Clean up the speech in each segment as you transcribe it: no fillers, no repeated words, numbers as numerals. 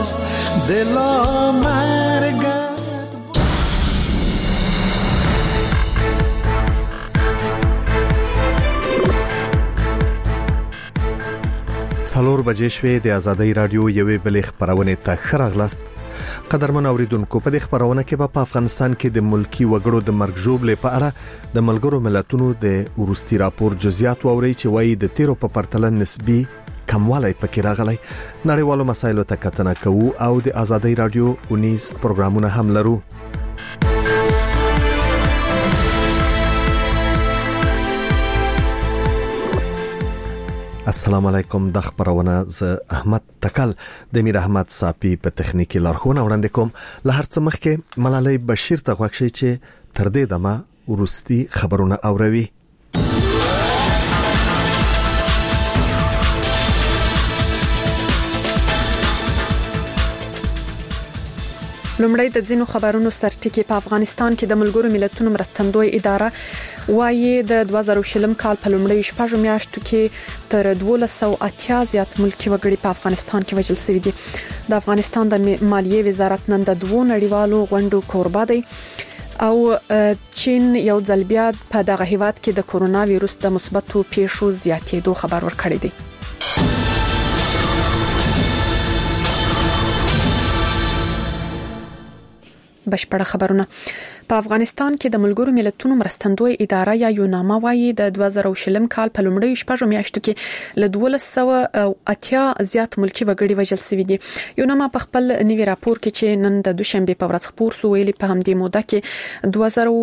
دلا مرگ څلور بجې شوې د آزادۍ رادیو یوې بلې خبرونه ته خراغلاست. قدرمن اوریدونکو په دې خبرونه کې په افغانستان کې د ملکی وګړو د مرګ ژوبلې په اړه د ملګرو ملتونو د ورستي راپور جزئیات ووري چې وایي د تیرو په پرتله نسبی کموالی پکې راغلی. نړیوالو مسایلو ته کتنه کوو او د آزادۍ رادیو 19 پروګرامونه هم لرو. السلام علیکم. د خبرونه ز احمد تکل د میر احمد صافی په تخنیکی لارښوونه وړاندې کوم. له هر څه مخکې ملالۍ بشیر ته غوښتي چې تر دې دمه ورستي خبرونه اوروي. لومړی د ځینو خبرونو سرټکی. په افغانستان کې د ملګرو ملتونو مرستندوی اداره وايي د 2020 کال په لومړۍ شپږ میاشتو کې تر 1280 زیات ملکی وګړي په افغانستان کې وژل شوي دي. د افغانستان د مالیې وزارت نن د دوه نړیوالو غونډو کوربه دی او چین یو ځل بیا په دغه هیواد کې د کورونا وایروس د مثبتو پیښو زیاتېدو خبر ورکړی دی. بشپړه خبرونه. په افغانستان کې د ملګرو ملتونو مرستندوی اداره یا یوناما وايي د 2020 کال په لومړۍ شپږ میاشتو کې له 1280 زیات ملکی وګړي وژل شوي دي. یوناما په خپل نوي راپور کې چې نن د دوشنبه په ورځ خبر شو ویلي په همدې موده کې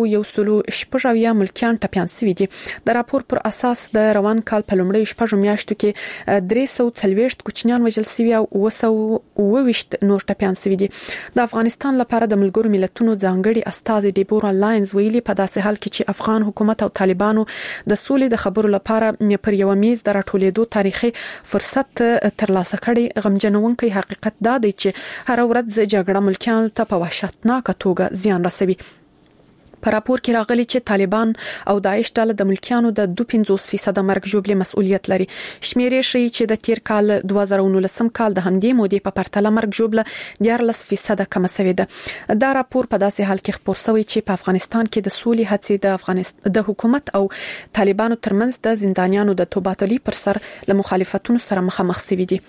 2116 ملکیان ټپيان شوي دي. د راپور پر اساس د روان کال په لومړۍ شپږ میاشتو کې 340 کوچنیان وژل شوي او 220 نور ټپيان شوي دي. د افغانستان لپاره د ملګرو ملتونو ځانګړي استازي دیبورا لاینز ویلي په داسې حال کې چې افغان حکومت او طالبانو د سولې د خبرو لپاره پر یو میز د راټولېدو تاریخي فرصت ترلاسه کړي، غمجنونکي حقیقت دا دی چې هر ورځ جګړه ملکیانو ته په وحشتناک توګه زیان رسوي. په راپور کې راغلي چې طالبان او داعش ډله د ملکیانو د 2.5% مرګ ژوبلې مسؤلیت لري. شمیرې ښیي چې د تیر کال 2019 کال د همدې مودې په پرتله مرګ ژوبله 14% کم شوې ده. دا راپور په داسې حال کې خبر شوی چې په افغانستان کې د سولې هڅې د حکومت او طالبانو ترمنځ د زندانیانو د تبادلې پر سر له مخالفتونو سره مخامخ شوي دي.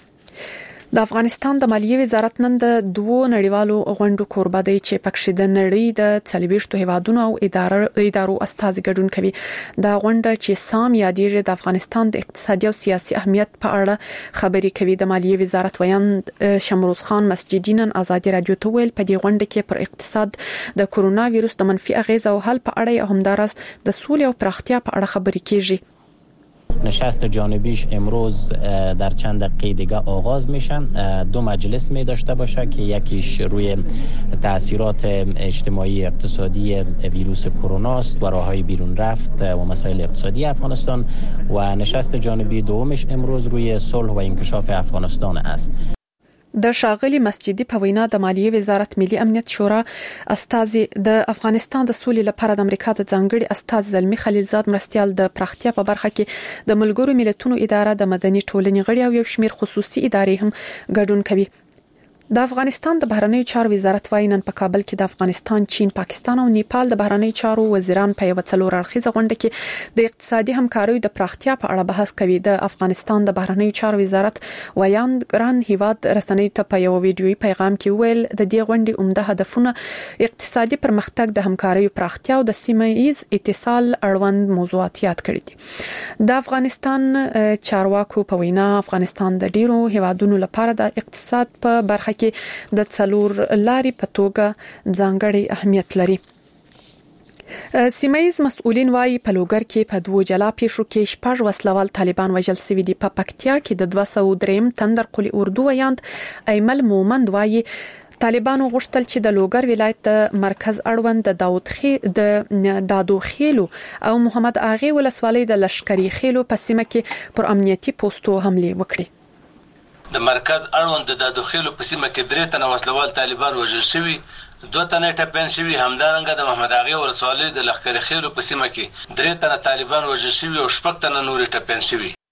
د افغانستان د مالیې وزارت نن د دوه نړیوالو غونډو کوربه دی چې پکې د نړۍ د 40 هیوادونو او ادارو استازي ګډون کوي. دا غونډه چې سام یادېږي د افغانستان د اقتصادي او سیاسي اهمیت په اړه خبرې کوي. د مالیې وزارت ویان شمروز خان مسجدي نن آزادي رادیو ته ویل په دې غونډه کې پر اقتصاد د کورونا وایروس د منفي اغیز او حل په اړه او همدارس د سولې او پراختیا په اړه خبرې کیږي. نشست جانبیش امروز در چند دقیقه دیگه آغاز میشه. دو مجلس می داشته باشه که یکیش روی تاثیرات اجتماعی اقتصادی ویروس کرونا است و راههای بیرون رفت و مسائل اقتصادی افغانستان و نشست جانبی دومش امروز روی صلح و انکشاف افغانستان است. د شاغلی مسجدي په وینا د مالیې وزارت ملي امنیت شورا استازي د افغانستان د سولې لپاره د امریکا د ځانګړي استاذ زلمی خلیلزاد مرستيال د پراختیا په برخه کې د ملګرو ملتونو اداره د مدني ټولنې غړي او یو شمیر خصوصي ادارې هم ګډون کوي. د افغانستان د بهرنیو چارو وزارت وايي نن په کابل کې د افغانستان، چین، پاکستان او نیپال د بهرنیو چارو وزیران په یو څلور اړخیزه غونډه کې د اقتصادي همکاریو د پراختیا په اړه بحث کوي. د افغانستان د بهرنیو چارو وزارت ویان ګران هیواد رسنیو ته په یو ویډیويي پیغام کې ویل د دې غونډې عمده هدفونه اقتصادي پرمختګ، د همکاریو پراختیا او د سیمه ایز اتصال اړوند موضوعات یاد کړي دي. د افغانستان چارواکو په وینا افغانستان د ډیرو هیوادونو لپاره د اقتصاد په برخه کې د څلور لاري په توګه ځانګړي اهمیت لري. سیمایز مسؤلین وايي په لوګر کې په دوه جلا پیښو کې شپږ وسلوال طالبان وژل شوي دي. په پکتیا کې د 203 تندر قلی اردو ویاند ایمل مومند وايي طالبانو غوښتل چې د لوګر ولایت د مرکز اړوند د دادو خېلو او محمد اغه ولسوالۍ د لشکري خېلو په سیمه کې پر امنیتي پوسټو حمله وکړي. د مرکز اړوند د داخلو په سیمه کې درې تنه وسلوال طالبان وژل شوي، دوه تنه ټپيان شوي. همدارنګه د محمد اغه ولسوالۍ د لښکرې خېلو په سیمه کې درې تنه طالبان وژل شوي او شپږ تنه نور ټپيان شوي.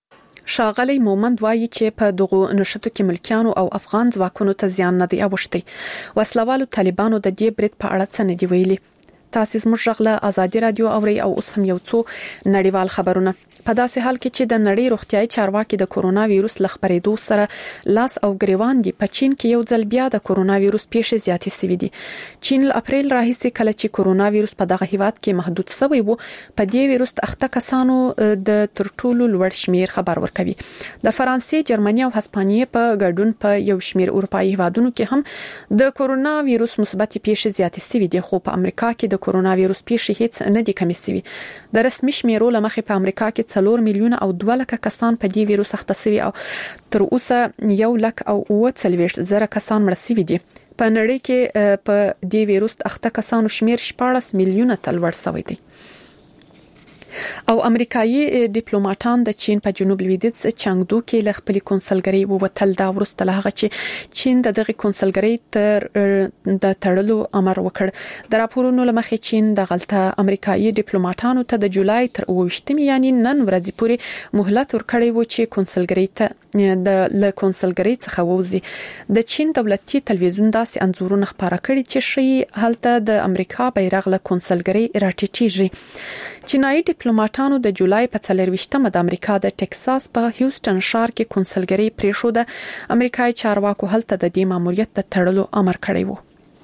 ښاغلی مومند وایي چې په دغو نشټو کې ملکیانو او افغان ځواکونو ته زیان نه دی اوښتی. وسلوالو طالبانو د دې برید په اړه څه نه دی ویلي. تاسو زموږ غږ له ازادي رادیو اوري او اوس هم یو څو نړیوال خبرونه. په داسې حال کې چې د نړۍ روغتیايي چارواکي د کورونا وایروس له خپرېدو سره لاس او ګریوان دي، په چین کې یو ځل بیا د کورونا وایروس پیښې زیاتې شوې دي. چین له اپریل راهیسې کله چې کورونا وایروس په دغه هیواد کې محدود شوی وو، په دې وایروس اخته کسانو د تر ټولو لوړ شمیر خبر ورکوي. د فرانسې، جرمني او هسپانیې په ګډون په یو شمیر اروپایي هیوادونو کې هم د کورونا وایروس مثبت پیښې زیاتې شوې دي، خو په امریکا کې د کورونا وایروس پیښې هیڅ نه دي کمې شوې. د رسمي شمیرو لمخې په امریکا کې 4 میلیونه او 2 لک کسان په دې وایروس اخته شوي او تر اوسه 1 لک او 40,000 کسان مړ شوي دي. په نړۍ کې په دې وایروس اخته کسانو شمیر 14 میلیونه ته لوړ شوی دی. او امریکایي ډیپلوماټان د چین په جنوب لویدیځ چانګدو کې له خپل کنسولګری ووتل. دا ورسته له هغه چې چین دغه کنسولګری تر د تړلو امر وکړ. د راپورونو لمخې چین د غلطه امریکایي ډیپلوماټانو ته د جولای تر 28 یعنی نن ورځې پورې مهلت ورکړی و چې کنسولګری ته د کنسولګری څخه ووزي. د چین دولتي تلویزیون داسې انځورونه خبره کړي چې شي هلته د امریکا بیرغ له کنسولګری راټیټیږي. چینایي ډیپلوماټانو د جولای په 24مه د امریکا د ټکساس په هیوستن ښار کې کنسولګری پریښوده. امریکایي چارواکو هلته د دې ماموریت د تړلو امر کړی و.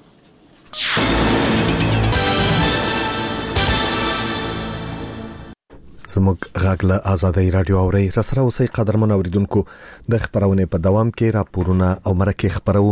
زموږ غږ له ازادي رادیو اوري رسره اوسئ قدرمن اوریدونکو. د خبرونه په دوام کې راپورونه او مرکه خبرو.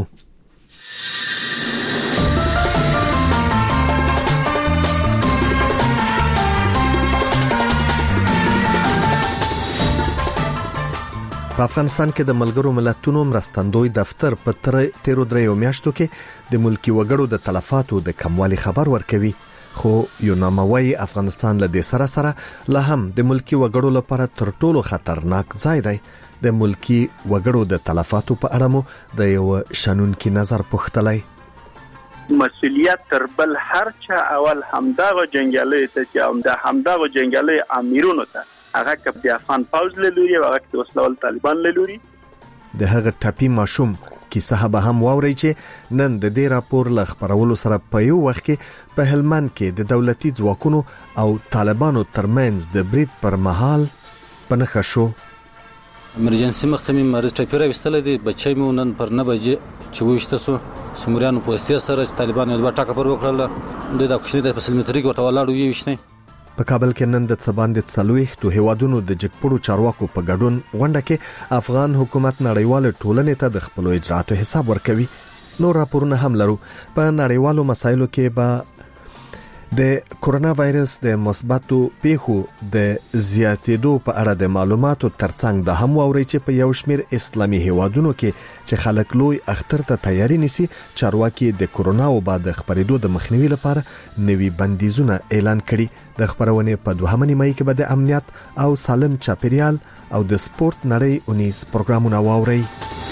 په افغانستان کې د ملګرو ملتونو مرستندوی دفتر په 13 میاشتو کې د ملکی وګړو د تلفاتو د کموالي خبر ورکوي، خو یو ناموي افغانستان له دې سره له هم د ملکی وګړو لپاره تر ټولو خطرناک ځای دی. د ملکی وګړو د تلفاتو په اړه مو د یو شنونکي نظر پوښتلی. مسؤلیت تر بل هر چا اول همدغه جنگیالي ته چې همدغه جنگیالي امیرونو ته هغه کپ د افغان پوز له لوري او هغه د وسلوال طالبان له لوري د هغه ټاپی ماشوم کیسه به هم واوري چې نن د دې راپور ل خبرولو سره په یو وخت کې په هلمند کې د دولتي ځواکونو او طالبانو ترمنځ د برید پر مهال پنخه شو. امرجنسي مختمي مریض ټاپیره وستل دي بچي مو نن پر 9 بجې چې وښته سو سمریانو په استیا سره طالبانو د ټاکه پر وکړل. دوی د کوشنی د فسلمتري ګټه ولاړو یې وښنه. په کابل کې نن د څباند څلويختو هیوادونو د جګپړو چارواکو په ګډون غونډه کې افغان حکومت نړیوال ټولنې ته د خپل اجراتو حساب ورکوي. نو راپورونه هم لرو. په نړیوالو مسایلو کې به د کورونا وایرس د مثبتو پیښو د زیاتېدو په اړه د معلوماتو ترڅنګ د هم ووري چې په یو شمیر اسلامي هیوادونو کې چې خلک لوی اختر ته تیاری نیسي، چارواکي د کورونا او بعد خبرېدو د مخنیوي لپاره نوي بندیزونه اعلان کړي. د خبرونه په 2 مې کې به د امنیت او سالم چاپیریال او د سپورت نړۍ اونیس پروګرامونه واوري.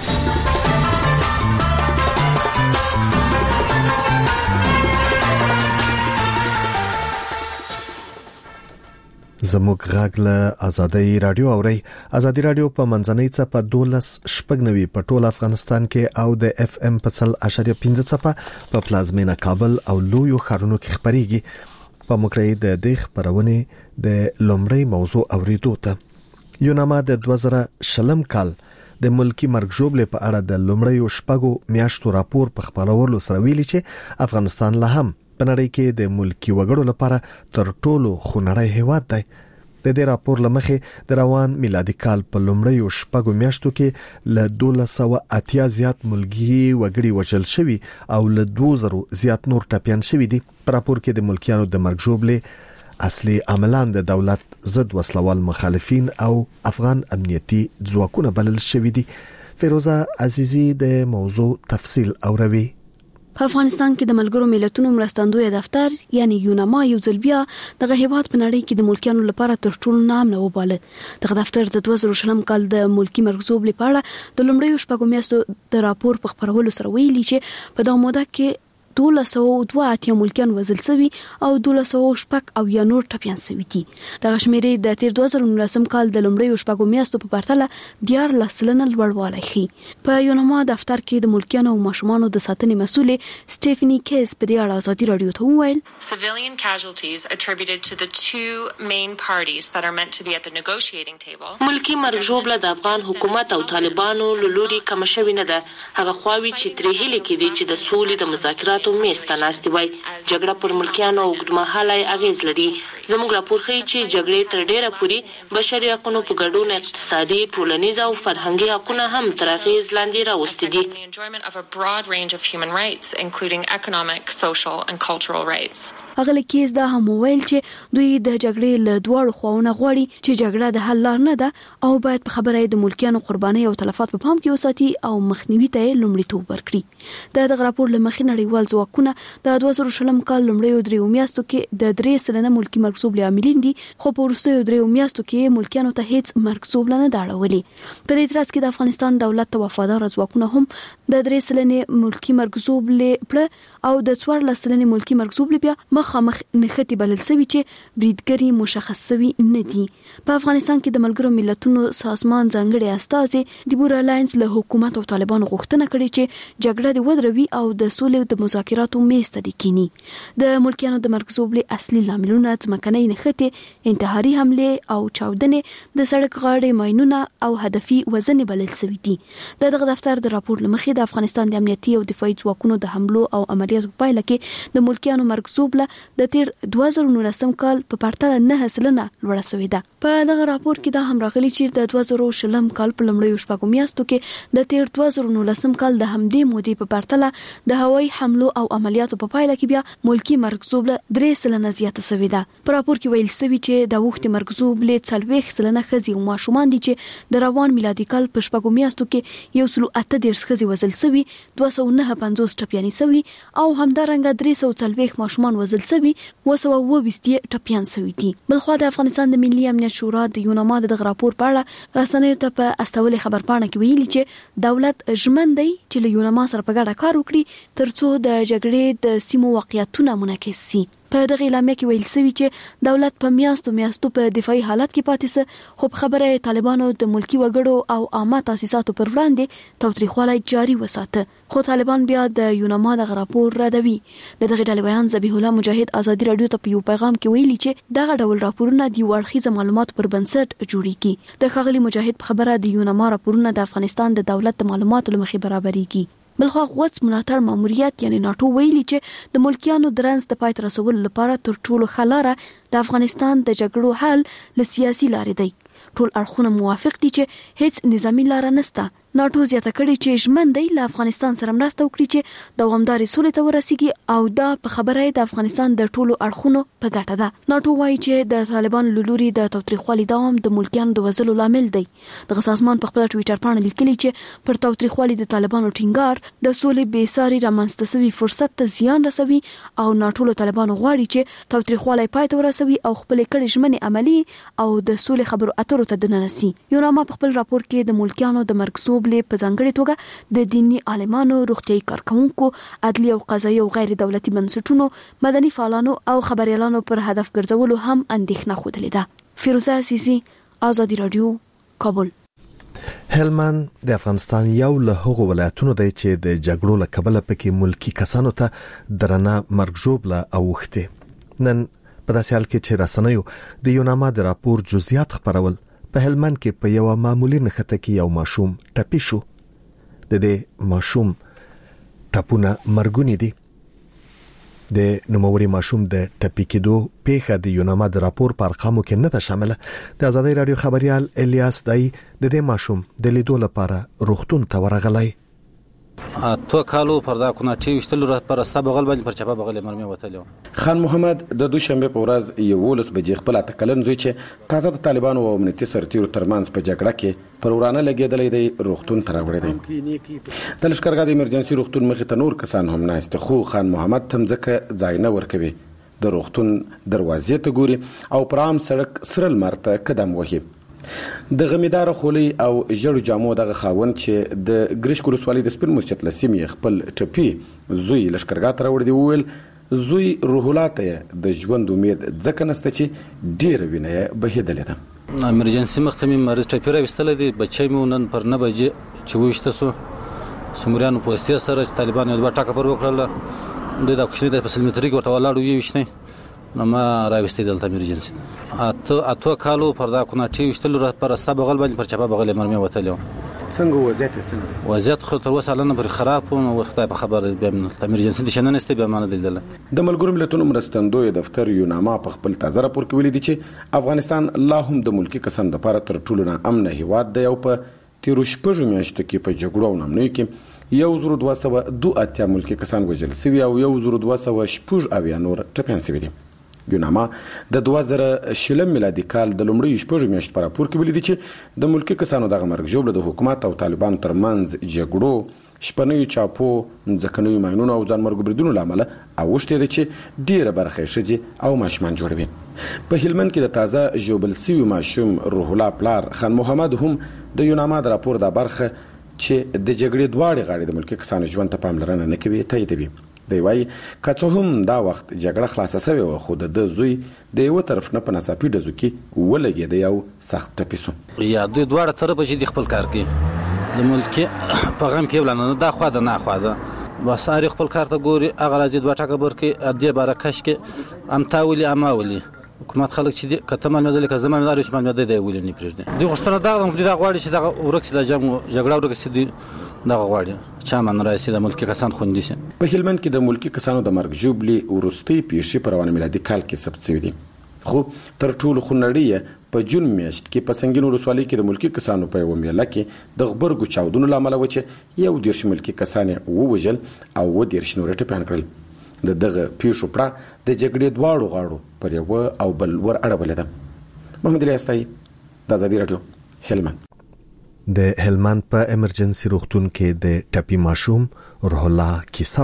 زموږ غږ له ازادي رادیو اوري. ازادي رادیو په منځنۍ څپه 12.9 په ټول افغانستان کې او د اف ام په 0.5 څپه په پلازمینه کابل او لویو ښارونو کې خبريږي. په مکرې د دې خبرونه د لومړی موضوع اوریدو ته یو نامه د 2020 کال د ملکی مرګ ژوبلې په اړه د لومړی شپږو میاشتو راپور په خبرولو سره ویلي چې افغانستان له هم په نړۍ کې د ملکی وګړو لپاره تر ټولو خونړی هیواد دی. د دې راپور لمخې د روان میلادي کال په لومړی شپږو میاشتو کې له 1280 زیات ملکی وګړي وژل شوي او له 2000 زیات نور ټپيان شوي دي. په راپور کې د ملکیانو د مرګ ژوبلې اصلي عاملان د دولت ضد وسلوال مخالفین او افغان امنیتي ځواکونه بلل شوي دي. فیروزه عزیزی د موضوع تفصیل اوروي. په افغانستان کې د ملګرو ملتونو مرستندوی دفتر یعنی یوناما یو ځل بیا دغه هیواد په نړۍ کې د ملکیانو لپاره تر ټولو نامنه وباله. دغه دفتر د 2020 کال د ملکی مرګ ژوبلې په اړه د لومړیو شپږو میاشتو د راپور په خبرولو سره ویلي چې په دغه موده کې 1202 ملکیان وژل شوي او 1206 او یا نور ټپیان شوي دي. دغه شمیرې د تیر 2019 کال د لومړیو شپږو میاشتو په پرتله 14% لوړوالی ښيي. په یوناما دفتر کې د ملکیانو او ماشومانو د ساتنې مسؤل سټيفني کیس په دې اړه ازادي رادیو ته وویل civilian casualties attributed to the two main parties that are meant to be at the negotiating table. ملکی مرګ ژوبله د افغان حکومت او طالبانو له لوري کم شوی نه ده. هغه خواوي چې ترې هلي کېدي چې د سولې د مذاکراتو میز ته ناستې وای. جګړه پر ملکیانو اوږدمهاله اغیز لري. زموږ راپور ښيي چې جګړې تر ډیره پورې بشري حقوقو په ګډون اقتصادي، ټولنیز او فرهنګي حقوقونه هم تر اغیز لاندې راوستي دي. The enjoyment of a broad range of human rights including economic, social and cultural rights. اغله کیس دا هم ویل چې دوی د جګړې له دواړو خواونو غواړي چې جګړه د حل لار نه ده او باید په خبره د ملکیانو قرباني او تلفات په پام کې وساتي او مخنیوي ته لومړیتوب ورکړي. دغه راپور له مخې نړیوال ځواکونه د 2020 کال لومړیو درې میاشتو کې د 3% ملکی مرکزوب عاملین دي، خو په وروستیو 3 میاشتو کې ملکیانو ته هیڅ مرکزوب نه داړولي. په دې ترڅ کې د افغانستان دولت ته وفادار ځواکونه هم د 3% ملکی مرکزوب لپاره او د 14% ملکی مرکزوب لپاره مخامخ نښتې بلل شوی چې بریدګری مشخص شوی نه دي. په افغانستان کې د ملګرو ملتونو سازمان ځانګړي استازي دیبور الاینس له حکومت او طالبانو غوښتنه کړې چې جګړه د ودروي او د سولې د مذاکراتو میز ته کېني. د ملکیانو د مرکزوب له اصلي لاملونه ځمکنۍ نښتې، انتحاري حمله او چاودنې، د سړک غاړې ماینونه او هدفي وزن بلل شوی دي. دغه دفتر د راپور لمخې د افغانستان د امنیتي او دفاعي ځواکونو د حملو او عملیاتو په پایله کې د ملکیانو مرکزوب له د تیر 2019 کال په پرتله 9% لوړه شوې ده. په دغه راپور کې دا هم راغلي چې د 2020 کال په لومړیو شپږو میاشتو کې د تیر 2019 کال د همدې مودې په پرتله د هوایي حملو او عملیاتو په پایله کې بیا ملکی مرکزوب له 3% زیاته شوې ده. په راپور کې ویل شوی چې د وخت مرکزوب له 40% ښځې او ماشومان دي چې د روان میلادي کال په شپږو میاشتو کې 138 ښځې وژل شوي، 259 ټپیانې شوي او همدارنګه 340 ماشومان وژل شوي، 220 ټپیان شوي دي. بلخوا د افغانستان د ملي امنیت شورا د یوناما د راپور په اړه رسنیو ته په استولې خبرپاڼه کې ویلي چې دولت ژمن دی چې له یوناما سره په ګډه کار وکړي ترڅو د جګړې د سیمو واقعیتونه منعکس شي. په دغه اعلامیه کې ویل شوی چې دولت په میاشتو په دفاعي حالت کې پاتې سه، خو په خبره طالبانو د ملکی وګړو او عامه تاسیساتو پر وړاندې تاوتریخوالی جاري وساته. خو طالبان بیا د یوناما د راپور ردوي. دغه ډلې بیان ذبیح الله مجاهد ازادي رادیو ته په یو پیغام کې ویلي چې دغه ډول راپورونه د وړخیزه معلوماتو پر بنسټ جوړیږي. د ښاغلي مجاهد په خبره د یوناما راپورونه د افغانستان د دولت د معلوماتو لمخې برابرېږي. بلخوا غوڅ ملاتړ ماموریت یعنی ناتو ویلي چې د ملکیانو درنس د پای ته رسولو لپاره تر ټولو ښه لاره د افغانستان د جګړو حل له سیاسي لارې دی. ټول اړخونه موافق دي چې هیڅ نظامی لار نشته. ناتو زیاته کړي چې ژمن دی له افغانستان سره مرسته وکړي چې دوامداري سولې ته ورسیږي او دا په خبره د افغانستان د ټولو اړخونو په ګټه ده. ناتو وایي چې د طالبان له لوري د تاوتریخوالي دوام د ملکیانو د وژلو لامل دی. دغه سازمان په خپل ټویټر باندې لیکلي چې پر تاوتریخوالي د طالبانو ټینګار د سولې بې ساري رامنځته شوی فرصت ته زیان رسوي او ناتو له طالبانو غواړي چې تاوتریخوالي پای ته ورسوي او خپل کړي ژمنې عملی او د سولې خبرو اترو ته دننسي. یوناما په خپل راپور کې د ملکیانو د مرکزوب له په ځانګړي توګه د دینی عالمانو، روغتيایي کارکونکو، عدلي او قضایي او غیر دولتي بنسټونو، مدني فعالانو او خبريالانو پر هدف ګرځولو هم اندېښنه خوده ده. فیروزه عزیزی، آزادی رادیو، کابل. هلمند د افغانستان یو له هغو ولایتونو دی چې د جګړو له کبله پکې ملکی کسانو ته درنه مرګ ژوبله اوښتې. نن په داسې حال کې چې رسنیو د یوناما د راپور جزئیات خپرول، په هلمند کې په یو معمولی نښته کې یو ماشوم ټپي شو. د دې ماشوم ټپونه مرګونی دي. د نوموړي ماشوم د ټپي کېدو پیښه د یوناما د راپور په ارقامو کې نه ده شامله. د آزادۍ رادیو خبريال الیاس دای د دې ماشوم د لیدو لپاره روغتون ته ورغلی. تو کالو پردا کونه چې وشتل پر استا بغل باندې پر چپا بغل مرمه وتلو. خان محمد د دوشنبه په ورځ یو ولس بجې خپل اتکلن زوی چې تازه د طالبانو او امنیتي سرتیرو ترمنځ په جګړه کې پر ورانه لګیدلې دی روغتون ته راوړی دی. د لشکرګاه د ایمرجنسي روغتون مخې ته نور کسان هم ناست خو خان محمد تمځکه ځای نه ورکوي. د روغتون دروازې ته ګوري او پر عام سړک سره لمر ته قدم وهي. د غمیدار خولي او جړو جامو دغه خاوند چې د ګریش کورسوالي د سپین مسجد لسیمې خپل ټپي زوی لشکرګاه ته راوړ دی ویل زوی روح الله ته د ژوند امید ځکه نسته چې ډیر وینه بهیدلې ده. امرجنسي مختمي مریض ټپي راوستل دي بچي مې نن پر 9 بجې چې وښته سو سمریانو په استیا سره طالبان یو ټاکه پر وکړل د کوچنی د فسلمتری ورته ولاړو یې وښنه نو ما راوستي دلته امرجنسي اته کالو پر دا کوناټي وشتل پر استا بغل باندې پر چپا بغل مرمي وتلو. څنګه وضعیت خو تر اوسه لنه پر خراب او وخت په خبر به امرجنسي د شنن است به مان دل د ملګرو ملتونو مرستندوی دفتر یوناما په خپل تازه راپور کې ویلي دي چې افغانستان لا هم د ملکی کسان لپاره تر ټولو نه امن هیواد دی او په تیرو شپږو میاشتو کې په جګړو او نامنوي کې 1202 ملکی کسان وژل شوي او 1206 نور ټپيان شوي دي. یوناما د 2000 میلادي کال د لومړي شپږو میاشتو پر راپور کې ویلي دي چې د ملکی کسانو دغه مرګ ژوبله د حکومت او طالبانو ترمنځ جګړو شپنوي چاپو ځکهنوي ماینونو او ځانمرګ بریدونو لامل اوښتې ده چې ډیره برخه ښځې او ماشومان جوړوي. په هلمند کې د تازه ژوبل سوي ماشوم روح الله پلار خان محمد هم د یوناما د راپور د برخه چې د جګړې دواړې غاړې د ملکی کسانو ژوند ته پاملرنه نه کوي تاییدوي. دی وايي که څه هم دا وخت جګړه خلاصه شوې وه خو د زوی د یو طرف نه په ناڅاپي ډزو کې ولګېد او سخت ټپي شو. یا دوی دواړه طرفه چې د خپل کار کوي د ملکي په غم کې ولنه دا خوا ده نه خوا ده بس هر خپل کار ته ګوري هغه راځي دوه ټکه برکې ادي بارکش کې امتاولي اماولي حکومت خلک چې کته مالمدل که زمانه داري چې مالمدل دی ولې نه پرېږدي دی غوښتنه دا غواړي چې دا ورکس د جګړه ورکس دي دا غواړي چې من رئیس د ملکی کسان خوندي شي. په هلمند کې د ملکی کسانو د مرګ ژوبلي ورستي پیښې په روانه میلادي کال کې ثبت شوې دي خو تر ټولو خنړی په جون میاشت کې په سنگین ولسوالۍ کې د ملکی کسانو په یو میله کې د غبرګو چاودنو لامل و چې یو دیرش ملکی کسان ووژل او و دیرش نور ټپيان کړل. د دغه پیښو پړه د جګړې دواړو غاړو پر یو او بل ور اړولې ده. محمد علي استای د آزادي رادیو هلمند. د هلمند په امرجنسي روغتون کې د ټپي ماشوم روح الله کیسه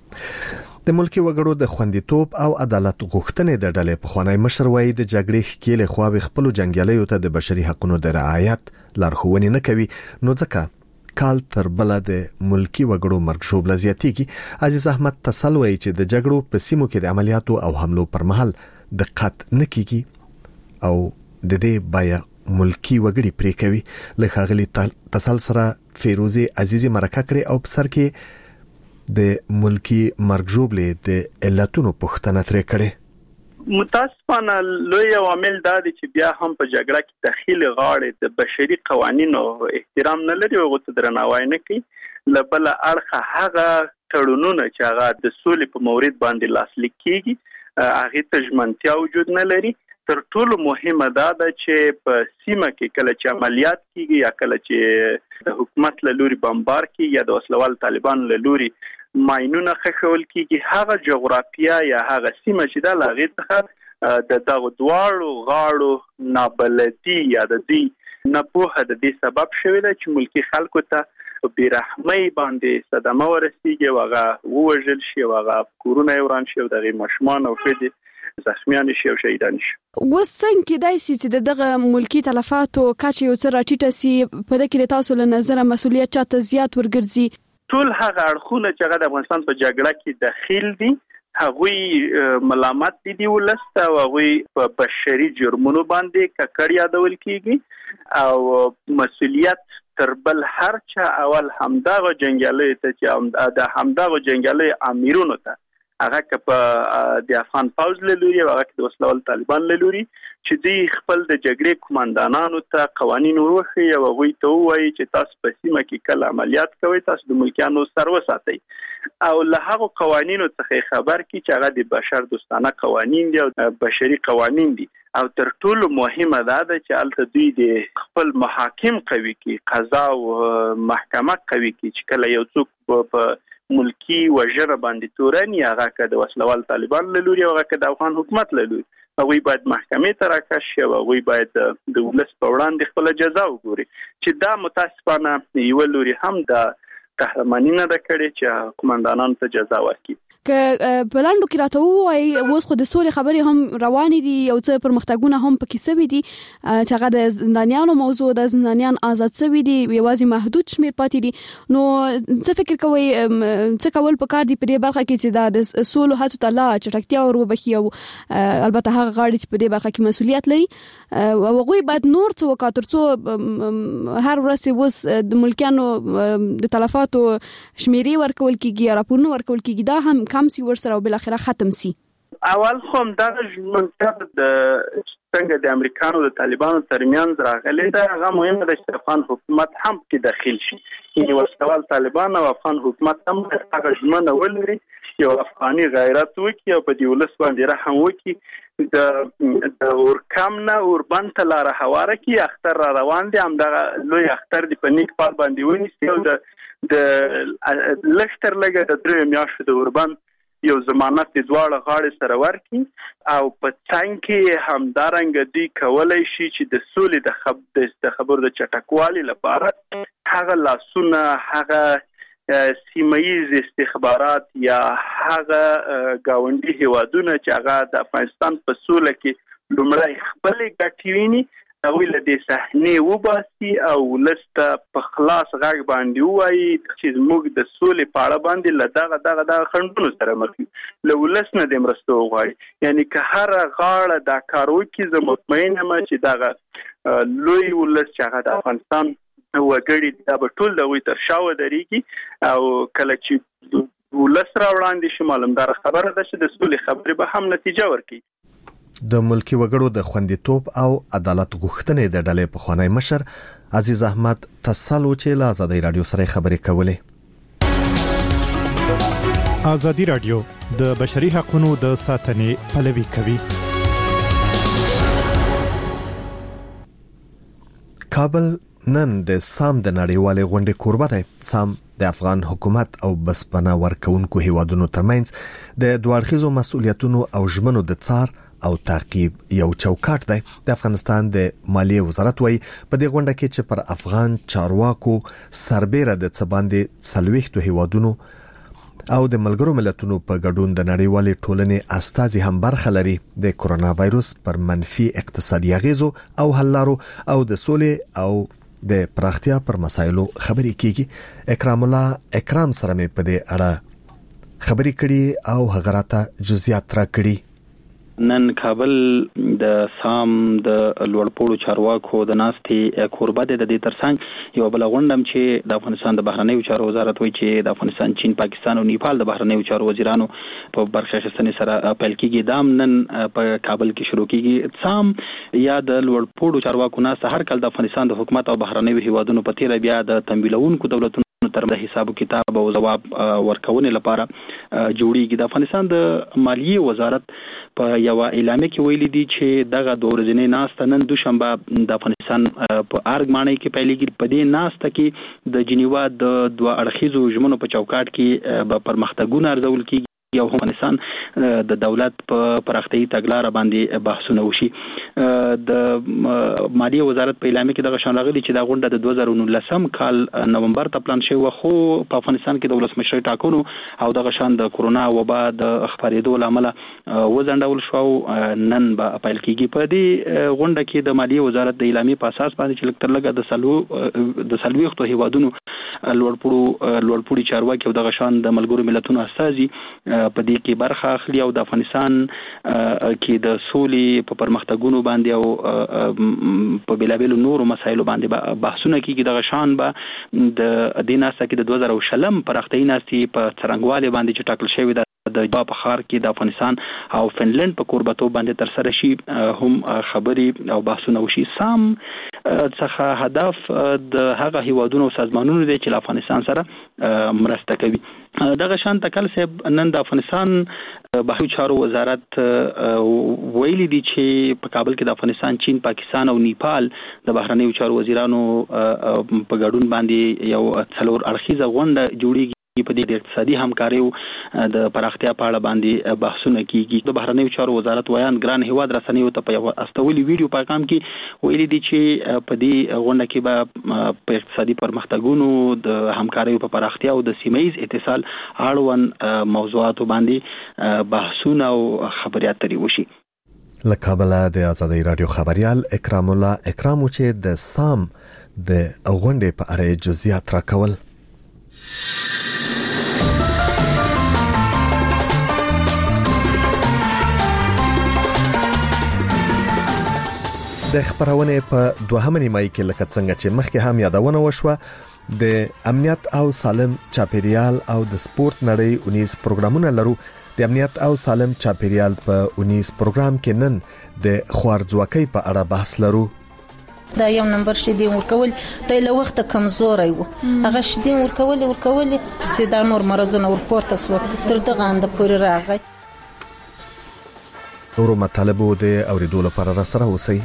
د ملکی وګړو د خوندیتوب او عدالت غوښتنې د ډلې په خوانی مشر وایي د جګړې ښکېل خواوي خپل جنگیالیو ته د بشري حقوقو د رعایت لارښوونې نه کوي نو ځکه کال تر بل د ملکی وګړو مرګ شوبله زیاتېږي. عزیز احمد تسل وایي چې د جګړو په سیمو کې د عملیاتو او حملو پر مهال دقت نه کیږي او د دې بیا ملکی وګړي پرې کوي. لکه غلي تسل سره فیروزي عزیزي مرکه کړي او په سر کې د ملکی مرګ ژوبلې د علتونو پوښتنه ترې کړي. متاسفانه لوی عوامل دا دي چې بیا هم په جګړه کې داخلي غاړې د بشري قوانینو احترام نه لري او غوښتنه درناوی نه کوي. لبل اړخه هغه تړونونه چې هغه د سولې په مورید باندې لاسلیک کیږي هغه ته ژمنتیا وجود نه لري. تر ټولو مهمه دا ده چې په سیمه کې کله چې عملیات کیږي یا کله چې د حکومت له لوري بمبار کیږي یا د وسلوال طالبان له لوري ماینونه خښول کیږي هغه جغرافیه یا هغه سیمه چې دا لاغې څخه د دغه دواړو غاړو نابلدي یا د دې نپوهه د دې سبب شوی دی چې ملکی خلکو ته بیرحمۍ باندې صدمه ورسیږي او هغه ووژل شي او هغه کورونه وران شي او دغه ماشومان او ښځې زخمیان شي او شهیدان شي. وس څنګه کېدای شي چې دغه ملکی تلفاتو کچې یو څه راټیټه سي په دغه کې تاسو له نظر مسولیت چاته زیات ورګرځي؟ ټول هغه اړخونه چې هغه د افغانستان په جګړه کې داخل دي هغوی ملامت دي ولسته او هغوی په بشري جرمونو باندې ککړ یادول کیږي او مسولیت تر بل هر چا اول همدغه جنگیالي ته چې د همدغه جنگیالي امیرونو ته هغه که د افغان پوز له لوري او هغه د وسلوال طالبان له لوري چې دوی خپل د جګړې کمانډانانو ته قوانین وروخي او هغوی ته وایي چې تاسو په سیمه کې کله عملیات کوئ تاسو د ملکیانو سر وساتئ او له هغو قوانینو څخه خبر کی چې هغه د بشر دوستانه قوانین دي او بشري قوانین دي او تر ټولو مهمه ده چې الته دوی د خپل محاکم قوي کی قضا او محکمه قوي کی چې کله یو څوک په ملکی وجره باندې تورن یا هغه که د وسلوال طالبان له لوري او هغه که د افغان حکومت له لوري هغوی باید محکمې ته راکش شي او هغوی باید د ولس په وړاندې خپله جزا وګوري چې دا متاسفانه یوه لوري هم د قهرماني نه ده کړې چې قومندانانو ته جزا ورکړي. که بلاندو کې راته وای اوس خو د سولې خبرې هم روانې دي او څه پرمختګونه هم پکې سوي دي چې هغه د زندانیانو موضوع د زندانیان آزاد سوي دي یوازې محدود شمیر پاتې دي نو څه فکر کوي څه کول پکار دي په دې برخه کې چې د سولو هڅو ته لا چټکتیا ور وبخي او البته هغه غاړي چې په دې برخه کې مسؤلیت لري او هغه باید نور څه وکړي ترڅو هر ورځ وس د ملکانو د تلفاتو شمیرې ورکول کیږي راپورونه ورکول کیږي دا هم کم سی ورسره او بل اخره ختم سی. اول خو دا منطقه د څنګه د امریکانو د طالبانو ترمنځ راغلي دا هغه مهمه ده چې افغان حکومت هم کې داخل شي. یعنی ورستوال طالبان او افغان حکومت هم هغه ژمنه ولري یو افغاني غیرت وکي او په دې ولس باندې رحم وکي د ورکم نه اوربن ته لار هواره کی اختر را روان دي هم دا لوی اختر دی په نیک پال باندې ونیسي او د لښتر لګه د 3 میاشتو د اوربن یو ضمانت د دواړه غاړې سره ورکي او په څنګه کې همدارنګ دی کولای شي چې د سولې د خبرو د چټکوالي لپاره هغه لاسونه هغه سیمایي استخبارات یا هغه گاونډي هیوادونه چې هغه د افغانستان په سوله کې لومړی خپل ګټې ویني او له دې صحنې وباسي او لسته په خلاص غږ باندې وایي چې موږ د سولې په اړه باندې دغه خنډونو سره مخ یو له ولسنه د مرستو غواړي یعنی که هر غاړه دا کار وکړي زه مطمئن یم چې دغه لوی ولس چې هغه د افغانستان وګړي دا به ټول د وی تر شاوه درېږي او کله چې ولس را وړاندې شي معلومدار خبره ده چې د سولې خبرې به هم نتیجه ورکړي. د ملکی وګړو د خوندیتوب او عدالت غوښتنې د ډلې په خوانی مشر عزیز احمد تسلو چې له آزادۍ رادیو سره خبرې کولې. آزادۍ رادیو د بشري حقوقو د ساتنې پلوي کوي. کابل نن د سام د نړیوالې غونډې کوربه دی. سام د افغان حکومت او بسپنه ورکونکو هیوادونو ترمنځ د دوړخیزو مسؤلیتونو او ژمنو د څار او تعقیب یو چوکاټ دی. د افغانستان د مالیې وزارت وایي په دې غونډه کې چې پر افغان چارواکو سربېره د څباندې 40 هیوادونو او د ملګرو ملتونو په ګډون د نړیوالې ټولنې استازي هم برخه لري د کرونا وایروس پر منفي اقتصادي اغیزو او حل لارو او د سولې او د پراختیا پر مسایلو خبرې کیږي. اکرام الله اکرام سره مې په دې اړه خبرې کړي او هغه راته جزئیات راکړي. نن کابل د سام د لوړپوړو چارواکو د ناستې کوربه د دې ترڅنګ یو بل غونډم چې د افغانستان د بهرنیو چارو وزارت وایي چې د افغانستان چین پاکستان او نیپال د بهرنیو چارو وزیرانو په برخه اخیستنې سره پیل کیږي. دام نن په کابل کې شروع کیږي. سام یا د لوړپوړو چارواکو ناسته هر کله د افغانستان د حکومت او بهرنیو هیوادونو په تیر بیا د تمویلونکو دولتونو تر د حساب کتاب او جواب ورکونې لپاره جوړیږي. د افغانستان د مالیې وزارت په یو اعلامیه کې ویلي دي چې دغه د ورځې ناسته نن دوشنبه د افغانستان په ارګمانۍ کې پیلېږي. په دې ناسته کې د جنیوا د دوه اړخیزو ژمنو په چوکاټ کې به پرمختګونه ارزول کیږي او افغانستان د دولت په پراختیايي تګلارې باندې بحثونه وشي. د مالیې وزارت په اعلامیه کې دغه شان راغلي چې دا غونډه د 2019 کال نومبر ته پلان شوی و خو په افغانستان کې د ولسمشر ټاکنو او دغه شان د کرونا وبا د خبرېدو لامل وځنډول شو نن به پیل کیږي. په دې غونډه کې د مالیې وزارت د اعلامیې په اساس باندې چې لکتر لګه د سلويختو هیوادونو لوړپوړي چارواکي او دغه شان د ملګرو ملتونو استازي په دې کې برخه اخلي او د افغانستان کې د سولې په پرمختګونو باندې او په بلابل نورو مسایلو باندې بحثونه کیږي. دغه شان به د دیناسته کې د 2020 پراختیايي ناستې په څرنګوالي باندې چې ټاکل شوی د جواب په خار کې د افغانستان او فنلند په کوربتوب باندې تر سره شي هم خبري او بحثونه وشي. سام څخه هدف د هغه هیوادونو او سازمانونو دی چې افغانستان سره مرسته کوي. دغه شان تکل صاحب نن د افغانستان بهرنیو چارو وزارت ویلي دي چې په کابل کې د افغانستان چین پاکستان او نیپال د بهرنیو چارو وزیرانو په ګډون باندې یو څلور اړخیزه غونډه جوړیږي په دې اقتصادي همکاریو د پراختیا په اړه باندې بحثونه کیږي. د بهرنیو چارو وزارت ویان ګران هیواد رسنیو ته په یو استولي ویډیو پیغام کې ویلي دي چې په دې غونډه کې به په اقتصادي پرمختګونو د همکاریو په پراختیا او د سیمه‌ایز اتصال اړوند موضوعاتو باندې بحثونه او خبرې اترې وشي. له کابل د آزادۍ رادیو خبريال اکرام الله اکرام چې د سام د غونډې په اړه جزئیات راکول. د خبرونه په دوهمه نیمه کې لکه څنګه چې مخکې هم یادونه وشوه د امنیت او سالم چاپیریال او د سپورت نړۍ 19 پروګرامونه لرو. د امنیت او سالم چاپیریال په 19 پروګرام کې نن د خوارځواکۍ په اړه بحث لرو. دا یو نمبر شیدې ورکول د له وخت کمزوري وو، هغه شیدې ورکول سیدا نور مرزونه ورپورته سو تر دغه اند پورې راغی. ورو مطالبه د اوریدو لپاره را سره اوسئ.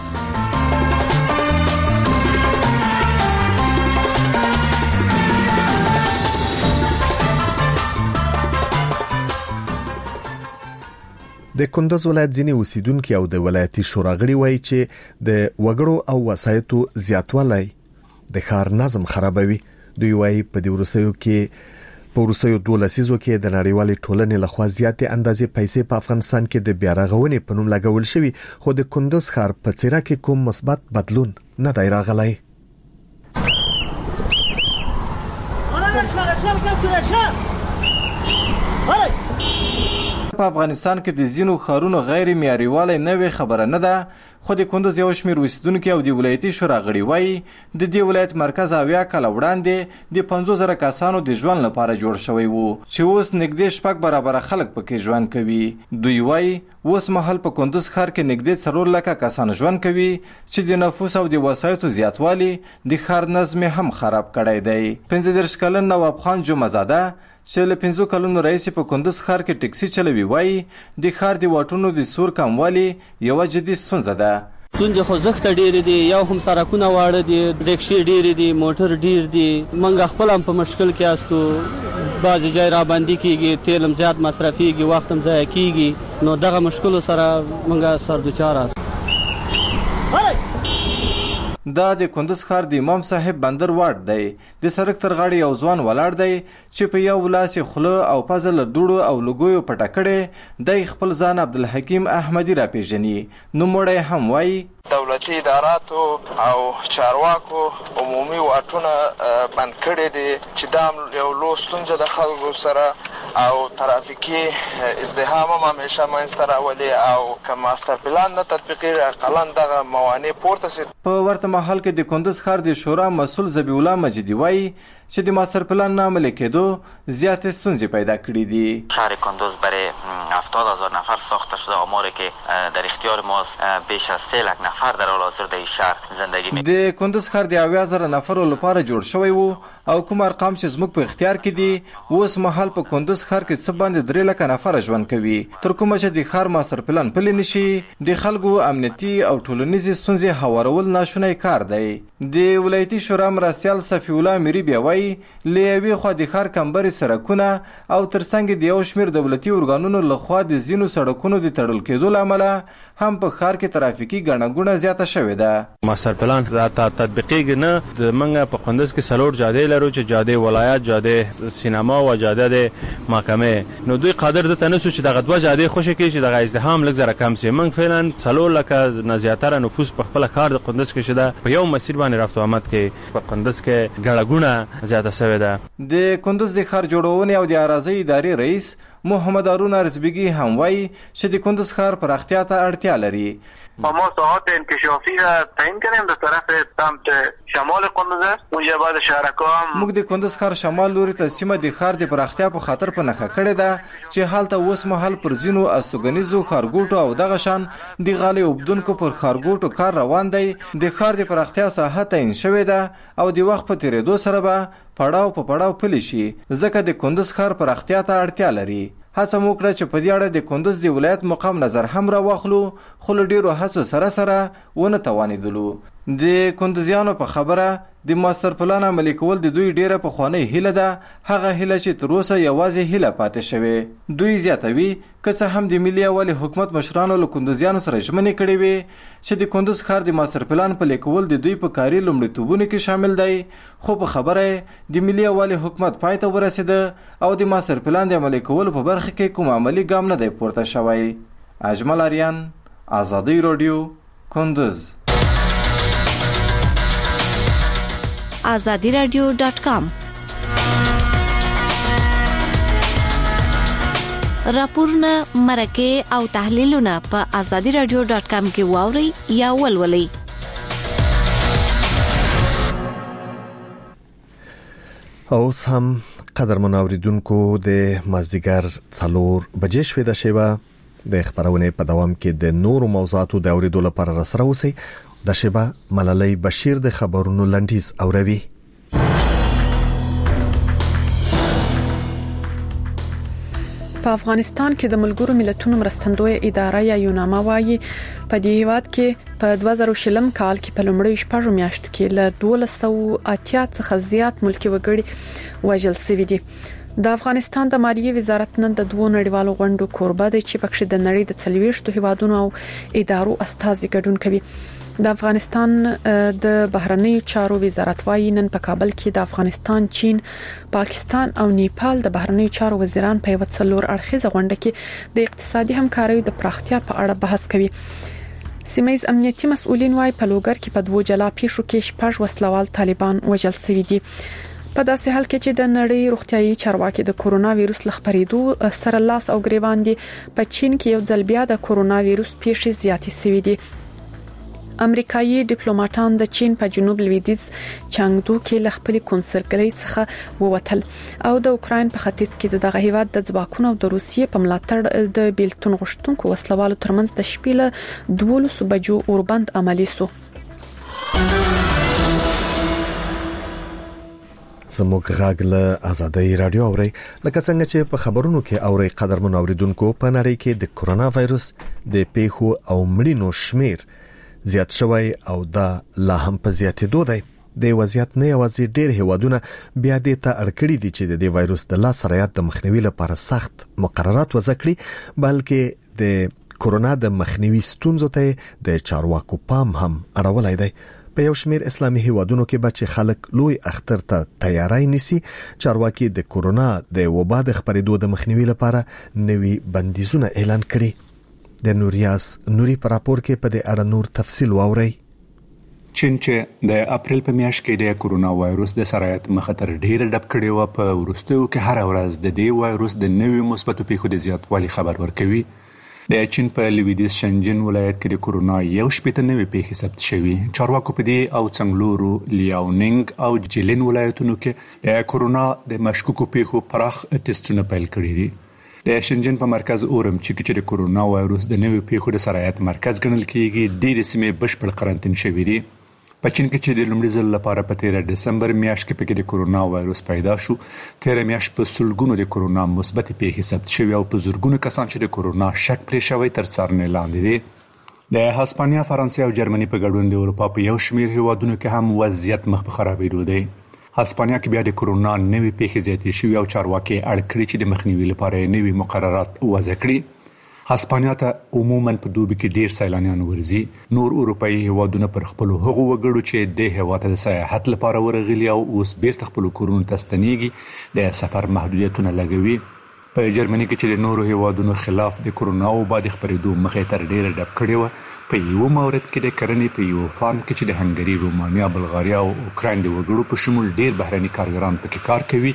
د کندز ولایت ځینی اوسیدونکو او د ولایتي شورا غړي وایي چې د وګړو او وسایتو زیاتوالی د ښار نظم خرابوي. دوی وایي په دې ورسېو کې په ورسېو 12 لسیزو کې د نړیوالې ټولنې لخوا زیاتې اندازې پیسې په افغانستان کې د بیارغونې په نوم لګول شوی، خو د کندز ښار په څیره کې کوم مثبت بدلون نه دی راغلی. په افغانستان کې د زینو خارونو غیر معیاري والی نوې خبره نه ده، خو د کندز یو شمېر اوسیدونکي او د ولایتي شورا غړي وایي د دې ولایت مرکز 90 کاله وړاندې د 50,000 کسانو د ژوند لپاره جوړ شوی وو چې اوس نږدې 6 برابر خلک پکې ژوند کوي. دوی وایي اوس مهال په کندز ښار کې نږدې 4 لک کسان ژوند کوي چې د نفوس او د وسایتو زیاتوالی د ښار نظم هم خراب کړی دی. 15 کلن نواب خان جمعزاده چې له 5 کلونو رئیس په کندز ښار کې ټکسي چلوي وایي د ښار د واټونو د سور کموالی یو جدي ستونزه ده. ستونزې خو زښت ډېرې دي، یو هم سړکونه واړه دي، ریکشې ډېرې دي، موټر ډېر دي، موږ خپل هم په مشکل کې استو، بعضې ځای رابندي کېږي، تیل هم زیات مصرفېږي، وخت هم ضایع کېږي، نو دغه مشکلو سره موږ سردوچار استو. دا د کندز ښار د امام صاحب بندر واټ دی. د سړک تر غاړې یو ځوان ولاړ دی چې په یو لاس خوله او پزه له دوړو او لګویو پټه کړې دی. خپل ځان عبدالحکیم احمدي راپېژني. نوموړی هم وایي دولتي اداراتو او چارواکو عمومي واټونه بند کړي دي چې دا یو لوی ستونزه د خلکو سره او ترافیکي ازدحام هم همیشه منځته راولي او که ماستر پلان نه تطبیقېږي اقلا دغه موانع پورته سي. په ورته مهال کې د کندز ښار د شورا مسؤل ذبیح الله مجیدي وایي چې د ماستر پلان نه عملي کېدو زیاتې ستونزې پیدا کړي دي. شهر کندز برای 70,000 نفر ساخته شده، آماری که در اختیار ماست بیش از 3 لک نفر در حال حاضر در شهر زندگی می. د کندز ښار د 90,000 نفرو لپاره جوړ شوی وو او کوم ارقام چې زموږ په اختیار کې دي اوس مهال په کندز ښار کې څه باندې 3 لک نفر ژوند کوي. تر کومه چې د ښار ماستر پلان پلي نشي د خلکو امنیتي او ټولنیزې ستونزې هوارول ناشونی کار دی. د ولایتي شورا مرستیال صفی الله میری بیا وایي له یوې خوا د ښار کمبرې سړکونه او ترڅنګ د یو شمېر دولتي ارګانونو لخوا د ځینو سړکونو د تړل کېدو له امله هم په ښار کې ترافیکي ګڼه ګوڼه زیاته شوې ده. ماستر پلان تطبیقېږي نه. موږ په کندز کې 4 جادې لرو چې جادې ولایت، جادې سینما او جادې د محکمې، نو دوی قادر دته نسو چې دغه 2 جادې خوشی کړي چې دغه ازدحام لږ زره کم سي. موږ فعلا 4 لک نه زیاتره نفوس په خپل ښار د کندز کې شته، په یو مسیر باندې رفت آمد کې په کندز کې ګڼه ګوڼه زیاته شوې ده. د کندز د ښار جوړونې او د اراضي ادارې رئیس محمد هارون ارزبیگی هم وایي چې د کندز ښار پراختیا ته اړتیا لري. ما ساحات انکشافی را تعیین کردیم در طرف سمت شمال کندز است. اونجا بعد شهرک‌ها هم موږ د کندز ښار شمال لوري ته سیمه د ښار د پراختیا په خاطر په نښه کړې ده چې هلته اوس مهال پر ځینو استوګنیزو ښارګوټو او دغه شان د غالۍ اوبدونکو پر ښارګوټو کار روان دی. د ښار د پراختیا ساحه تعیین شوې ده او د وخت په تیریدو سره به پړاو په پړاو پلی شي، ځکه د کندز ښار پراختیا ته اړتیا لري. هڅه مو کړه چې په دې اړه د کندز د ولایت مقام نظر هم راواخلو، خو له ډېرو هڅو سره ونه توانېدلو. د کندوزیانو په خبره د ماستر پلان عملي کول د دوی ډیره پخوانی هیله ده، هغه هیله چې تر اوسه یوازې هیله پاتې شوې. دوی زیاتوي که څه هم د ملي یووالي حکومت مشرانو له کندوزیانو سره ژمنې کړې وې چې د کندوز ښار د ماستر پلان پلي کول د دوی په کاري لومړیتوبونو کې شامل دی، خو په خبره د ملي یووالي حکومت پای ته ورسېده او د ماستر پلان د عملي کولو په برخه کې کوم عملي ګام نه دی پورته شوی. اجمل اریان، آزادی رادیو، کندوز. azadiradio.com راپورونه، مرکې او تحلیلونه په azadiradio.com کې واورئ یا ولولئ. اوس هم قدرمن اوریدونکو د مازدیګر 4 بجې شوې ده شیبه د خبرونه په دوام کې د نورو موضوعاتو د اوریدو لپاره را سره اوسئ. د شیبه ملالۍ بشیر د خبرونو لنډیز اوروي. په افغانستان کې د ملګرو ملتونو مرستندوی اداره یا یوناما وايي په دې هیواد کې په 2020 کال کې په لومړیو شپږو میاشتو کې له 1280 څخه زیات ملکی وګړي وژل شوي دي. د افغانستان د مالیې وزارت نن د دوه نړیوالو غونډو کوربه دی چې پکې د نړۍ د 40 هیوادونو او ادارو استازي ګډون کوي. د افغانستان د بهرنیو چارو وزارت وايي نن په کابل کې د افغانستان، چین، پاکستان او نیپال د بهرنیو چارو وزیران په یو څلور اړخیزه غونډه کې د اقتصادي همکاریو د پراختیا په اړه بحث کوي. سیمه‌یز امنیتي مسؤلین وايي په لوګر کې په دوه جلا پیښو کې 6 وسلوال طالبان وژل شوي دي. په داسې حال کې چې د نړۍ روغتيایي چارواکي د کورونا وایروس لخپریدو سره لاس او ګریوان دي، په چین کې یو ځل بیا د کورونا وایروس پیښې زیاتې شوې دي. امریکایي ډیپلوماټان د چین په جنوب لویدیځ چانګدو کې له خپل کنسرګلۍ څخه ووتل او د اوکراین په ختیځ کې دغه هیواد د ځواکونو او د روسیې په ملاتړ د بیلتون غشتونکو وسلوالو ترمنځ د شپې له 12 بجو اوربند عملی سو. زموږ غږ له آزادۍ رادیو اوري. لکه څنګه چې په خبرونو کې اوري قدرمن اوریدونکو، په نړۍ کې د کورونا وایروس د پیښو او مړینو شمیر زیات شوی او دا لا هم په زیاتېدو دی. د وضعیت نه یوازې ډېر هیوادونه بیا دې ته اړکړي دي چې د وایروس د لاس رعایت د مخنیوي لپاره سخت مقررات وضع کړي، بلکې د کورونا د مخنیوي ستونزو ته د چارواکو پام هم اړولای دی. په یو شمیر اسلامي هیوادونو کې بچ خلک لوی اختر ته تیاری نیسي. چارواکي د کورونا د وبا د خپرېدو د مخنیوي لپاره نوي بندیزونه اعلان کړي. د نوریاس نوري پر راپور کې په دې اړه نور تفصیل واوري. چین چې د اپریل په میاشت کې د کورونا وایروس د سرایت مخاطر ډیر ډب کړي و، په ورستیو کې هر ورځ د دې وایروس د نوي مثبتو پیښو د زیاتوالي خبر ورکوي. د چین په لویدیځ شنجن ولایت کې د کورونا یو شپږ نوي پیښې ثبت شوي. چارواکو په دې او څنګلورو، لیاونینګ او جیلین ولایتونو کې د کورونا د مشکوکو پیښو پراخ ټیسټونه پیل کړي دي. د شنجن په مرکز اورم چې د کورونا وایروس د نوي پیښو د سرایت مرکز ګڼل کیږي، ډېرې سیمې بشپړ قرنطین شوې دي. په چین کې چې د لومړي ځل لپاره په 13 دسمبر میاشت کې پکې د کورونا وایروس پیدا شو، 13 میاشت په سلګونو د کورونا مثبت پیښې ثبت شوي او په زورګونو کسان چې د کورونا شک پرې شوی تر څارنې لاندې دي. د هسپانیا، فرانسې او جرمني په ګډون د اروپا په یو شمیر هیوادونو کې هم وضعیت مخ په خرابېدو دی. هسپانیا کې بیا د کورونا نوي پیښې زیاتې شوي او چارواکي اړ کړي چې د مخنیوي لپاره نوي مقررات وضع کړي. هسپانیا ته عموما په دوبي کې ډیر سیلانیان ورځي. نور اروپایي هیوادونه پر خپل هغو وګړو چې د هیواد د سیاحت لپاره ورغلي او اوس بیرته خپل کورونو ته ستنېږي د سفر محدودیتونه لګوي. په جرمني کې چې د نورو هیوادونو خلاف د کورونا وبا د خپرېدو مخې تر ډیره ډب کړې و، په یو مورد کې د کرنې په یو فارم کې چې د هنګري، رومانیا، بلغاریا او اوکراین د وګړو په شمول ډیر بهرني کارګران پکې کار کوي،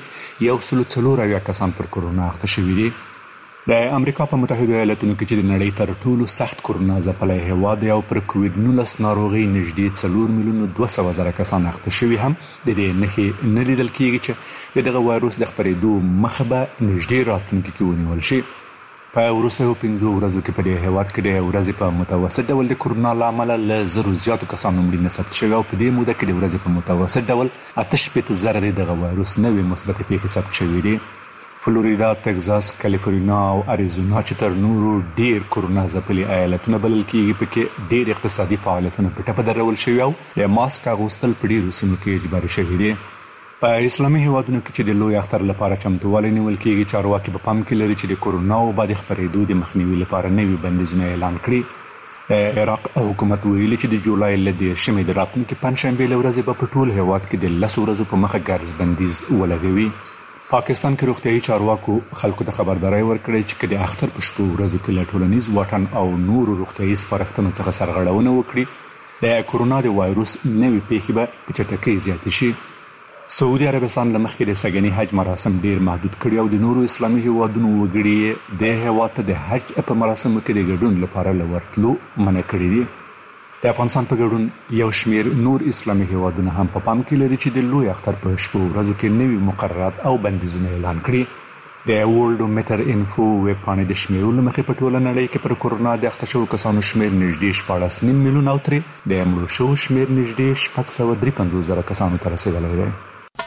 140 کسان پر کورونا اخته شوي دي. د امریکا په متحده ایالاتونو کې چې د نړۍ تر ټولو سخت کورونا ځپلی هیواد دی او پر کووډ-19 ناروغي نږدې 4,200,000 کسان اخته شوي، هم د دې نښې نه لیدل کېږي چې دغه وایروس د خپرېدو مخه به نږدې راتلونکي کې ونیول شي. په وروستیو 5 ورځو کې په دې هیواد کې د ورځې په متوسط ډول د کورونا له امله له 1000 زیاتو کسانو مړینه ثبت شوې او په دې موده کې د ورځې په متوسط ډول 8,000 دغه وایروس نوې مثبت پیښې ثبت شوې دي. فلوریدا، تگزاس، کالیفورنیا او اریزونا چې تر نورو ډیر کورونا ځپلي ایالتونه بلل کېږي پکې ډیر اقتصادي فعالیتونه په ټپه درول شوي او د ماسک اغوستل په ډیرو سیمو کې اجباري شوي دي. په اسلامي هیوادونو کې چې د لوی اختر لپاره چمتووالی نیول کېږي، چارواکي په پام کې لري چې د کورونا وبا د خپرېدو د مخنیوي لپاره نوي بندیزونه اعلان کړي. عراق حکومت ویلي چې د جولای ل 10 د راتلونکي پنځشنبه ورځې په ټول هیواد کې د 10 ورځو په مخه ګرځ بندیز ولګوي. پاکستان کې روغتیايي چارواکو خلکو ته خبرداري ورکړې چې د اختر په شپو ورځو کې له ټولنیز واټن او نورو روغتیايي سپارښتنو څخه سرغړونه وکړي د کورونا د وایروس نوې پیښې به په چټکۍ زیاتې شي. سعودي عربستان له مخکې د سګنی حج مراسم ډیر محدود کړي او د نورو اسلامي هیوادونو وګړي د هیواد ته د حج په مراسمو کې د ګډون لپاره لورتلو منع کړي دي. د افغانستان په ګډون یو شمیر نور اسلامي هیوادونه هم په پام کې لري چې د لوی اختر په شپو ورځو کې نوي مقررات او بندیزونه اعلان کړي. د ورلډومیټر انفو ویب پاڼې د شمیرو مخې په ټوله نړۍ کې پر کورونا د اخته شوو کسانو شمیر نږدې 14.5 میلیون او ترې د مړو شوو شمیر نږدې 653,000 کسانو ته رسیدلی دی.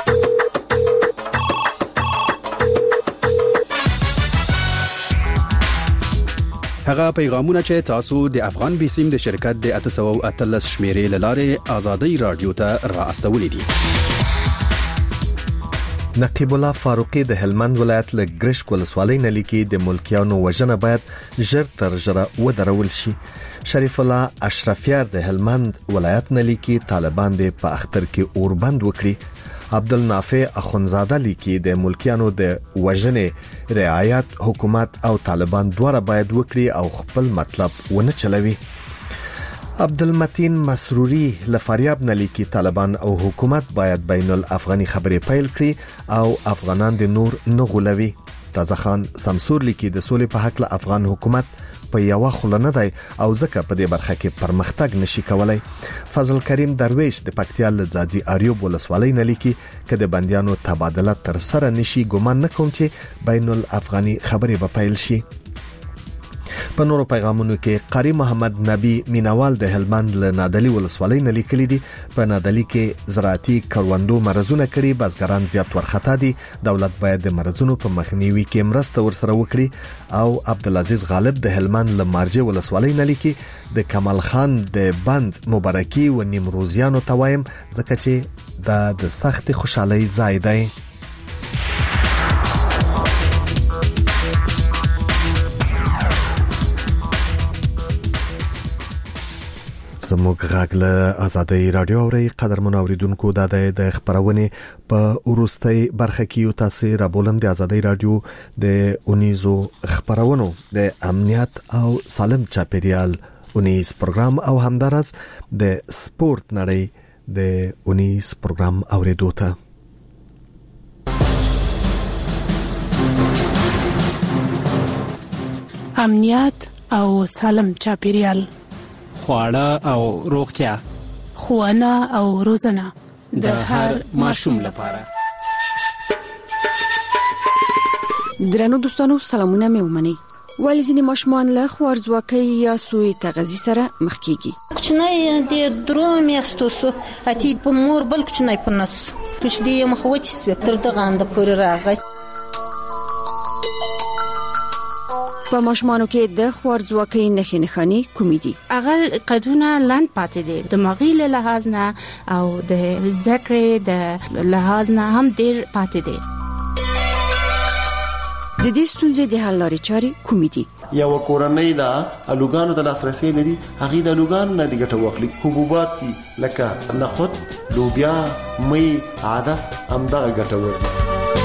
هغه پیغامونه چې تاسو د افغان بیسیم د شرکت د 813 شمیرې لاره آزادۍ رادیو ته را استولې دي. نقیب الله فاروقی د هلمند ولایت له ګرشک ولسوالۍ نه لیکي د ملکیانو وژنه باید ژر تر ژره ودرول شي. شریف الله اشرفیار د هلمند ولایت نه لیکي طالبان د په اختر کې اوربند وکړي. عبدالنافع اخونزاده لیکي د ملکیانو د وژنې رعایت حکومت او طالبان دواړه باید وکړي او خپل مطلب ونه چلوي. عبدالمتین مسروری لفریاب نه لیکي طالبان او حکومت باید بین الافغاني خبرې پیل کړي او افغانان د نور نه غولوي. تازه خان سمسور لیکي د سولې په حق له افغان حکومت په یو خل نه دی او ځکه په دې برخه کې پرمختګ نشي کولای. فضل کریم درویش د پکتیا له ځاځي اریوب ولسوالۍ نه لیکي چې د بندیانو تبادله تر سره نشي ګومان نه کوم چې بین الافغاني خبرې به پیل شي. په نورو پیغامونو کې قاری محمد نبی مینوال د هلمند له نادلی ولسوالۍ نه لیکلي دي په نادلی کې زراعتي کروندو مرزونه کړي، بزګران زیات ورختا دي، دولت باید د مرزونو په مخنیوي کې مرسته ورسره وکړي. او عبدالعزیز غالب د هلمند له مارجه ولسوالۍ نه لیکي د کمال خان د بند مبارکي و نیمروزیانو توایم ځکه چې د سخت خوشحالي ځای دی. زموږ غږ له آزادۍ رادیو اوري قدرمن اوریدونکو د خبرونه په ورستۍ برخه کې یو تاسو را بولم د آزادۍ رادیو د اونیزو خبرونو د امنیت او سالم چاپیریال اونیز پروګرام او همدارس د سپورت نړۍ د اونیز پروګرام اوریدو ته امنیت او سالم چاپیریال، خواړه او روغتیا، ښوونه او روزنه د هر ماشوم لپاره. درنو دوستانو سلامونه مې ومني. ولی ځینې ماشومان له خوارځواکۍ یا سوء تغذیې سره مخ کیږي. کوچنی د 3 میاشتو سو اتی په مور بل کوچنی په نس کوچ دی مخوچ سو تر دغه اند پورې راغی. په ماشومانو کې د خوارځواکۍ نښې نښانې کومې دي؟ هغه قدونه لاند پاتې دي، دماغي له لحاظ نه او د ذکر د لحاظ نه هم ډیر پاتې دي. د دې ستونزې د حل لارې چارې کومې دي؟ یو کورنۍ دا الوګانو د لاسرسي لري، هغه د الوګانو نه د ګټه واخلي. حبوبات دي لکه نخود، لوبیا، مې، عدس همدغه ګټه ورکړي.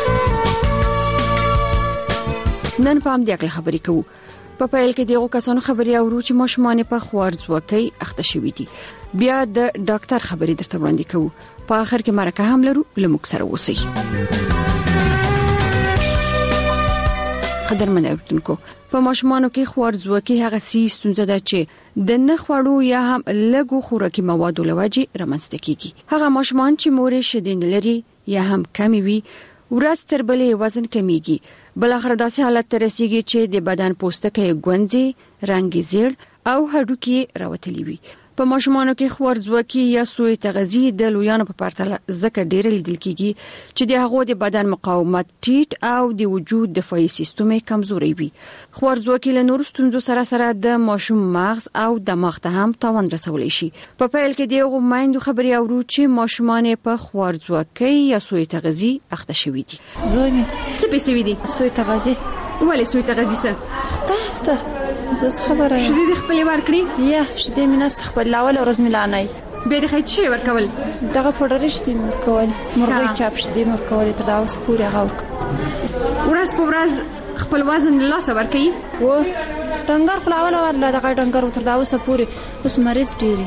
نن په هم د خبرې کوو. په پیل کې دغه کسانو خبري اورو چې ماشومان په خوارځواکۍ اخته شوي دي. بیا د ډاکټر خبري درته وړاندې کوو. په اخر کې مرکه هم لرو، لموږ سره اوسئ. قدرمن اوریدونکو، په ماشومانو کې خوارځواکۍ هغه ستونزه ده چې د نه خوړو یا هم لږو خوراکي موادو لوجې رامنځته کیږي. هغه ماشومان چې مورې شیدې نه لري یا هم کمی وي، ورځ تر بلې وزن کمیږي. بل اخر داسې حالت ته رسیږي چې د بدن پوستکی ګونځي، رنګ زیړ او هډوکي راوتلي وي. په ماشومانو کې خوارځواکي یا سوء تغذیه د لویانو په پرتله ځکه ډېر لیدل کیږي چې د هغو د بدن مقاومت ټیټ او د وجود دفاعي سیستم کمزوري وي. خوارځواکي له نورو ستونزو سره د ماشوم مغز او دماغ ته هم تاوان رسولی شي. په پیل کې دغه مایندو خبري اورو چې ماشومان په خوارځواکي یا سوء تغذیه اخته شوي دي. زوی مې څه پېښې وي دي؟ سوء تغذیه. ولې سوء تغذیه څه؟ تاسو زه خبره شدې د خپل ورکړي یا شدې میناست خپل لاول ورځ ملانای به د خېچې ورکول دغه پډرش دې ورکول مرغۍ چاپ شدې ورکول تر دا اوس پورې غوړ ورځ په ورځ خپل وزن له لاس ورکړي و ډنګر خلاول ورله دغه ډنګر تر دا اوس پورې اوس مریض ډېری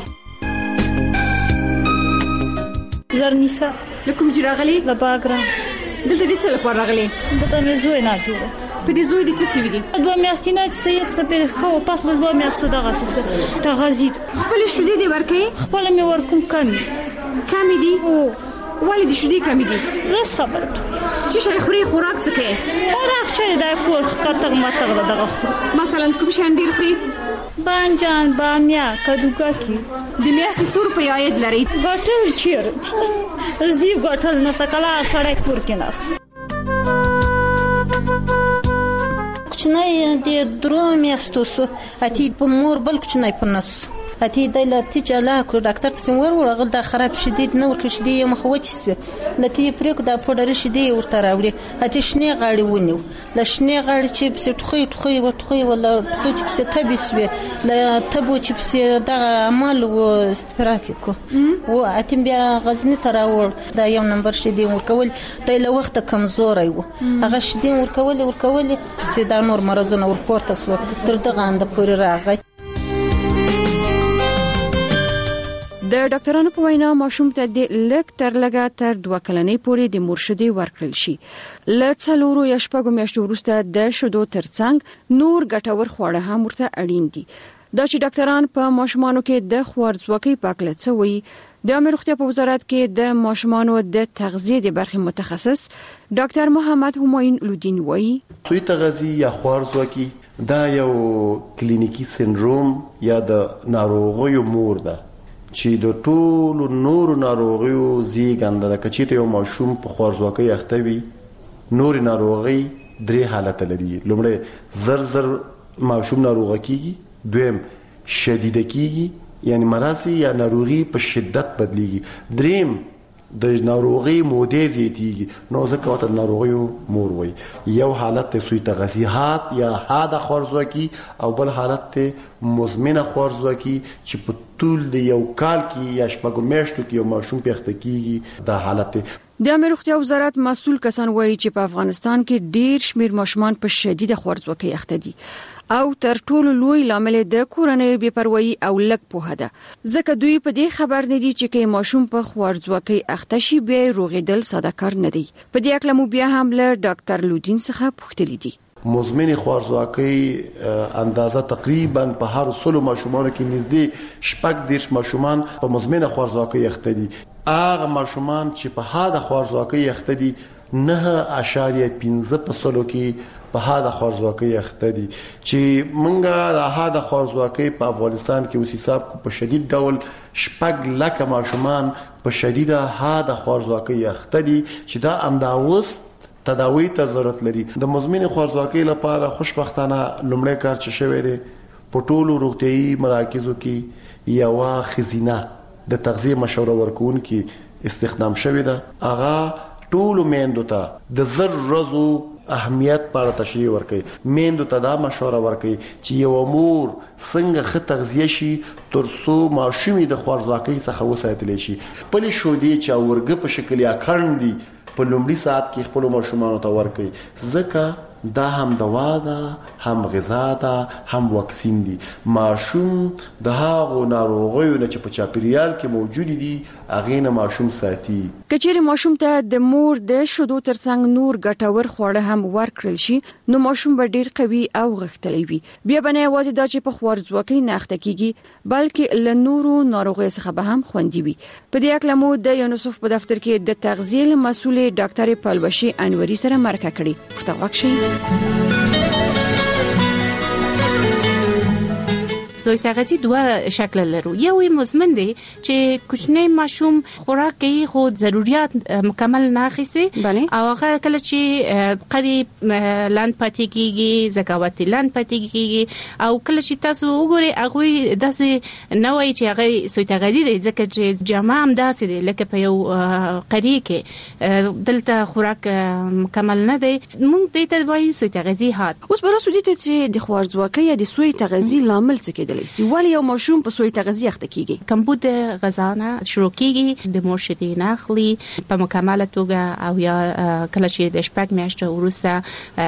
زرنیسا لکم جراغلی لا باګرام دلته دې څه لپاره راغلي؟ دته مې زوی نه جوړه په دې زوی دې څه سوي دي؟ دوه میاشتې نه چې یې په خو پاس له دوه میاشتو دغه څه تغذید خپل شودې دې ورکې خپل مې ورکوم کمی دي او ولې دې شودې کمی دي؟ رس خبره چې شي خوري خوراک څه کوي؟ خوراک چې دا کور خطر ماته دغه مثلا کوم شان ډیر خوري؟ بانجان بامیا کدوګاکی د میاشتې څو روپۍ عاید لري؟ ګټل چیرته زی ګټل نه سکلا سړی کور کې ناس کوچنی د درو میاشتو سو اتی په مور بل کوچنی په نس اتی د لتی چلا کو ډاکټر څنګه ورغل د خراب شدید نه ورکړ شدید مخوچ سو لتی پرېک د پډر شدید ورته راوړي اتی شنه غاړي ونیو لشنه غاړي چې په ټخوي ولا ټخوي چې په تبي سو لا تبو چې په دغه عمل و استفراک کو او اتی بیا غزنی تراور دا یو نمبر شدید ورکول د له وخت کمزوري و هغه شدید ورکول په دا نور مرزونه ورپورته سو تر دغه اند پورې راغی. د ډاکټرانو په وینا ماشوم ته د لک تر لګا تر 2 کلنې پورې د مرشدي ورکړل شي. لڅلورو یا شپږو میاشتو وروسته د شودو ترڅنګ نور ګټور خواړه هم ورته اړین دي. دا چې ډاکټران په ماشومانو کې د خوارځواکۍ پاکله څه وایي د عامه روغتیا په وزارت کې د ماشومانو د تغذیه د برخې متخصص ډاکټر محمد همایون لودین وایي سوء تغذیه یا خوارځواکي دا یو کلینیکی سندروم یا د ناروغیو مور ده چې د ټولو نورو ناروغیو زیږنده ده. کچې ته یو ماشوم په خوارځواکۍ اخته وي نور ناروغي درې حالت لري. لومړی زر ماشوم ناروغ کیږي، دویم شدید کیږي یعنی مرضی یا ناروغي په شدت بدلیږي، دریم د ناروغي مودې زیاتیږي نو ځکه وته ناروغي مور وي. یو حالت ته سوء تغذیهات یا حاده خوارځواکي او بل حالت ته مزمنه خوارځواکي چې په ټول د یو کال کې یا شپږ میاشتو کې یو ماشوم پېښته کیږي. دا حالت د عامه روغتیا وزارت مسؤل کسان وایي چې په افغانستان کې ډیر شمیر ماشومان په شدید خوارځواکۍ اخته دي او تر ټولو لوی لامل د کورنۍ بې پروايي او لږ پوهه ده. ځکه دوی په دې خبر نه دي چې کې ماشوم په خوارځواکۍ اخته شي به روغېدل ساده کار نه دی. په دې اړه مو بیا هم له ډاکټر لودین څخه پوښتنه دي. مزمن خوارځواکۍ اندازه تقریبا په هر 100 ماشومانو کې نږدې 10 ماشومان په مزمن خوارځواکۍ اخته دي. هغه ماشومان چې په هاده خوارځواکۍ اخته دي 9.15% کې په هاده خوارځواکۍ اخته دي چې منګه د هاده خوارځواکۍ په افغانستان کې اوس حساب په شدید ډول 6 لک ماشومان په شدیده هاده خوارځواکۍ اخته دي چې دا انداوس تداوی ته ضرورت لري. د مزمن خوارځواکۍ لپاره خوشبختانه لومړی کار چې شوی دی په ټولو روغتيایي مراکزو کې یو خزینه د تغذیه مشوره ورکوونکي استخدام شوی ده. هغه ټولو میندو ته د زر ورځو اهمیت په اړه تشریح ورکړي. میندو ته دا مشوره ورکړي چې یو مور څنګه ښه تغذیه شي تر څو ماشوم د خوارځواکۍ څخه وساتل شي. خپل شودې چې اورګه په شکل یا کړندي په لومړي ساعت کې خپل ماشومانو ته ورکړي ځکه دا هم دوا ده هم غذا ده هم واکسین دي. ماشوم د هغو ناروغیو نه چې په چاپیریال کې موجود دي هغه نه ماشوم ساتي. کچېره ماشوم ته د مور د شودو ترڅنګ نور ګټور خواړه هم ورکړل شي نو ماشوم به ډیر قوي او غښتلی وي. بیا به نه یوازې دا چې په خوارځواکۍ نه اخته کیږي بلکې له نورو ناروغیو څخه به هم خوندي وي. په دې اړه مو د یونیسف په دفتر کې د تغذیه مسؤل ډاکټر پالوشي انوري سره مرکه کړې. پښتو وکشي سوی تغذیه دوه شکل لرو. یو مزمن دی چې کوچنی ماشوم خوراک کوي خو ضرورت مکمل نه اخیسي او هغه کله چې قریب لاند پاتې کیږي زکاوت لاند پاتې کیږي او کله چې تاسو وګورئ هغه داسې نه وایي چې هغه سوی تغذیه دی ځکه چې جامه هم داسې دی لکه په یو قریه کې دلته خوراک مکمل نه دی. موږ دې ته وایو سوی تغذیه هات. اوس به راسو دي چې د خوارځواکۍ یا د سوی تغذیه لامل څه کېدلی سي؟ ولې یو ماشوم په سوی تغذیه اخته کیږي؟ کمبود غذا نه شروع کیږي، د مور شیدې نه اخلي په مکمله توګه او یا کله چې د شپږ میاشتې وروسته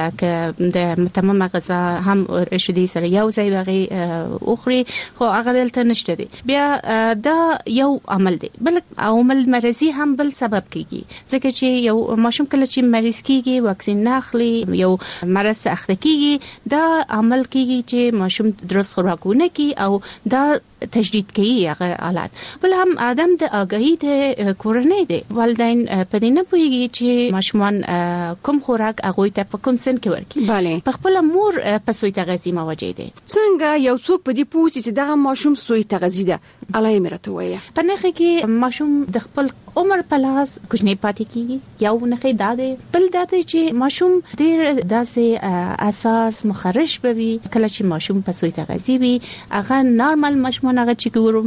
ک د متممه غذا هم شیدې سره یو ځای وغي اخري خو هغه دلته نشته دي. بیا دا یو عمل دی. بل عمل مرضی هم بل سبب کیږي ځکه چې یو ماشوم کله چې مریض کیږي واکسین نه اخلي یو مرض اخته کیږي دا عمل کیږي چې ماشوم درست خوراکونه کوي او دا تجدید کوي هغه حالات. بل هم ادم د اگاهی د کورنۍ دی. والدین په دې نه پوهیږي چې ماشومان کوم خوراک هغه ته په کوم سن کې ورکړي. په خپل مور په سوی تغذیه موجود دي. څنګه یو څوک په دې پوښتنه چې دغه ماشوم سوی تغذیه ده علای مرته وایي په نخې کې ماشوم د خپل عمر په لاس کوچنی پاتې کیږي. یو نخې داده بل داده چې ماشوم ډیر داسې اساس مخرج بوي کله چې ماشوم په سوی تغذیه وي هغه نارمل ماشوم هغه چې ګورم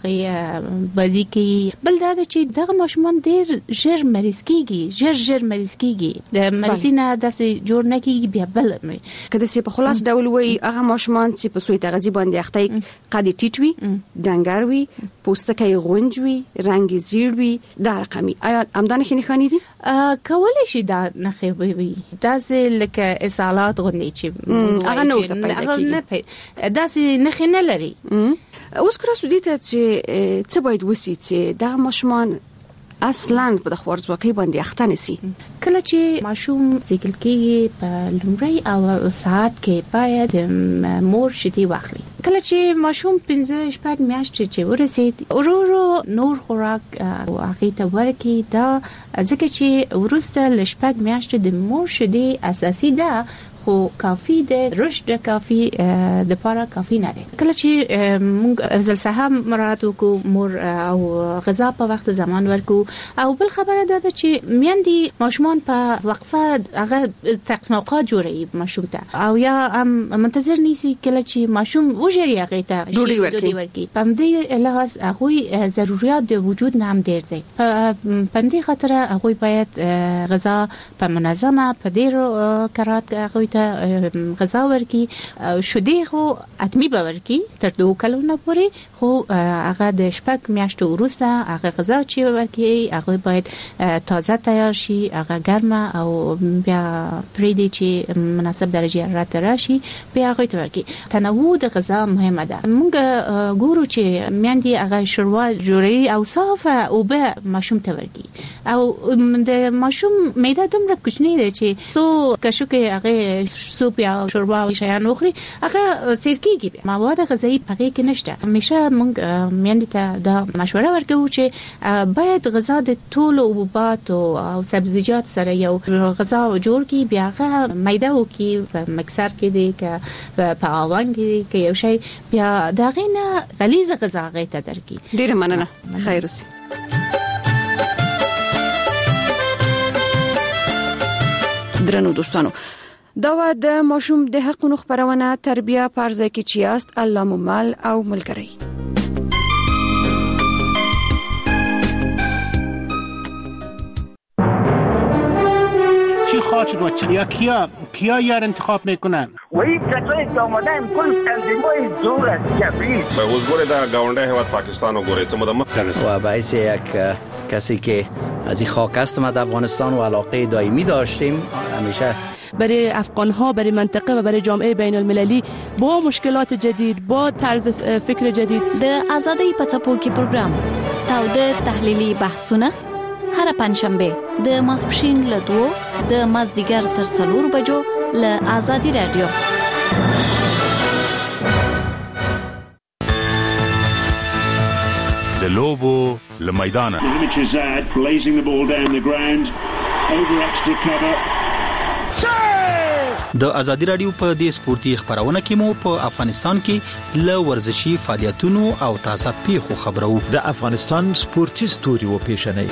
هغه بازی کوي. بل دا چې دغه ماشومان ډیر ژر مریض کیږي ژر مریض کیږي د مریضینه داسې جوړ نه کیږي بیا بل کله چې په خلاص ډول وي هغه ماشومان چې په سوی تغذیه باندې اخته قد ټیټ وي ډنګر وي پوستکی غونج وي رنگ زیړ وي دا رقمي آیا امدان خني دي کولای شي دا نخې وي داسې لکه اسالات غوندي چې هغه نو ته پیدا کیږي داسې نخې نه لري. اوس کرا سودی ته چې څه باید وسی چې دا ماشومان اصلا په خوارځواکۍ باندې اخته نسی؟ کله چې ماشوم زیږل کېږي په لومړی او ساعت کې باید مور شیدې واخلي. کله چې ماشوم 15-16 میاشتې چې ورسید ورو نور خوراک هغه ته ورکړي دا ځکه چې ورسته ل 16 میاشتې د مور شیدې اساسي ده خو کافی ده رشد کافی د پاره کافی نه ده. کله چې موږ افضل صاحب مراد وکړو مور او غذا په وخت زمان ورکو او بل خبره ده چې میندې ماشومان په وقفه هغه تقسیم اوقات جوړي ماشوم ته او یا هم منتظر نیسی کله چې ماشوم وژری هغه ته ډوډۍ ورکي. په دې لحاظ هغه ضرورت د وجود نه هم ډیر دي. په دې خاطر هغه باید غذا په منظمه په ډیر کرات هغه ته غذا ورکی شودې خو اتمی به ورکی تر 2 کلونو پورې خو هغه د شپږ میاشتو وروسته هغه غذا چې ورکی هغه باید تازه تیار شي هغه ګرمه او بیا پرې دي چې مناسب درجه حرارت راشي بیا هغه ته ورکی. تنوع د غذا مهمه ده. موږ ګورو چې میندې هغه شوروا جوړي او صافه او به ماشوم ته ورکی او د ماشوم معده دومره کوچنی ده چې سو کښو کې هغه سوپ یا شوربا او شیان اخري هغه سرکیږي مواد غذایی پکې کې نشته. همیشه موږ میندې ته دا مشوره ورکوو چې باید غذا د ټولو حبوبات او سبزیجات سره یو غذا جوړ کی بیا هغه میده وکي په مکسر کې دی که په اوان کې کې یو شی بیا دا غینه غلیظ غذا غیته درکې. ډیره مننه خیر اوسئ. درنو دوستانو دا د ماشوم د حقونو خبرونه تربیه پرځای کې چیاست الله ممل او ملګری چی خواهد شد و چی یا کیا یار انتخاب میکنن و این کسایی که آمدن کل تنظیمای دور از کبیر به وزگوری در گاونده حواد پاکستان و گوری و باعث یک کسی که از این خاک است ما در افغانستان و علاقه دائمی داشتیم همیشه برای افغان‌ها برای منطقه و برای جامعه بین المللی با مشکلات جدید با طرز فکر جدید د آزادۍ په څپو کې پروګرام تاوده تحلیلي بحثونه هر پنځشنبه د ماسپښین له 2 د مازدیګر تر 4 بجو له آزادي رادیو د لوبو لمیدانه blazing the ball down the ground over extra cover د ازادي رادیو په دې سپورتي خبرونه کې مو په افغانستان کې ل ورزشي فعالیتونو او تازه پیښو خبرو. د افغانستان سپورتي ستوري و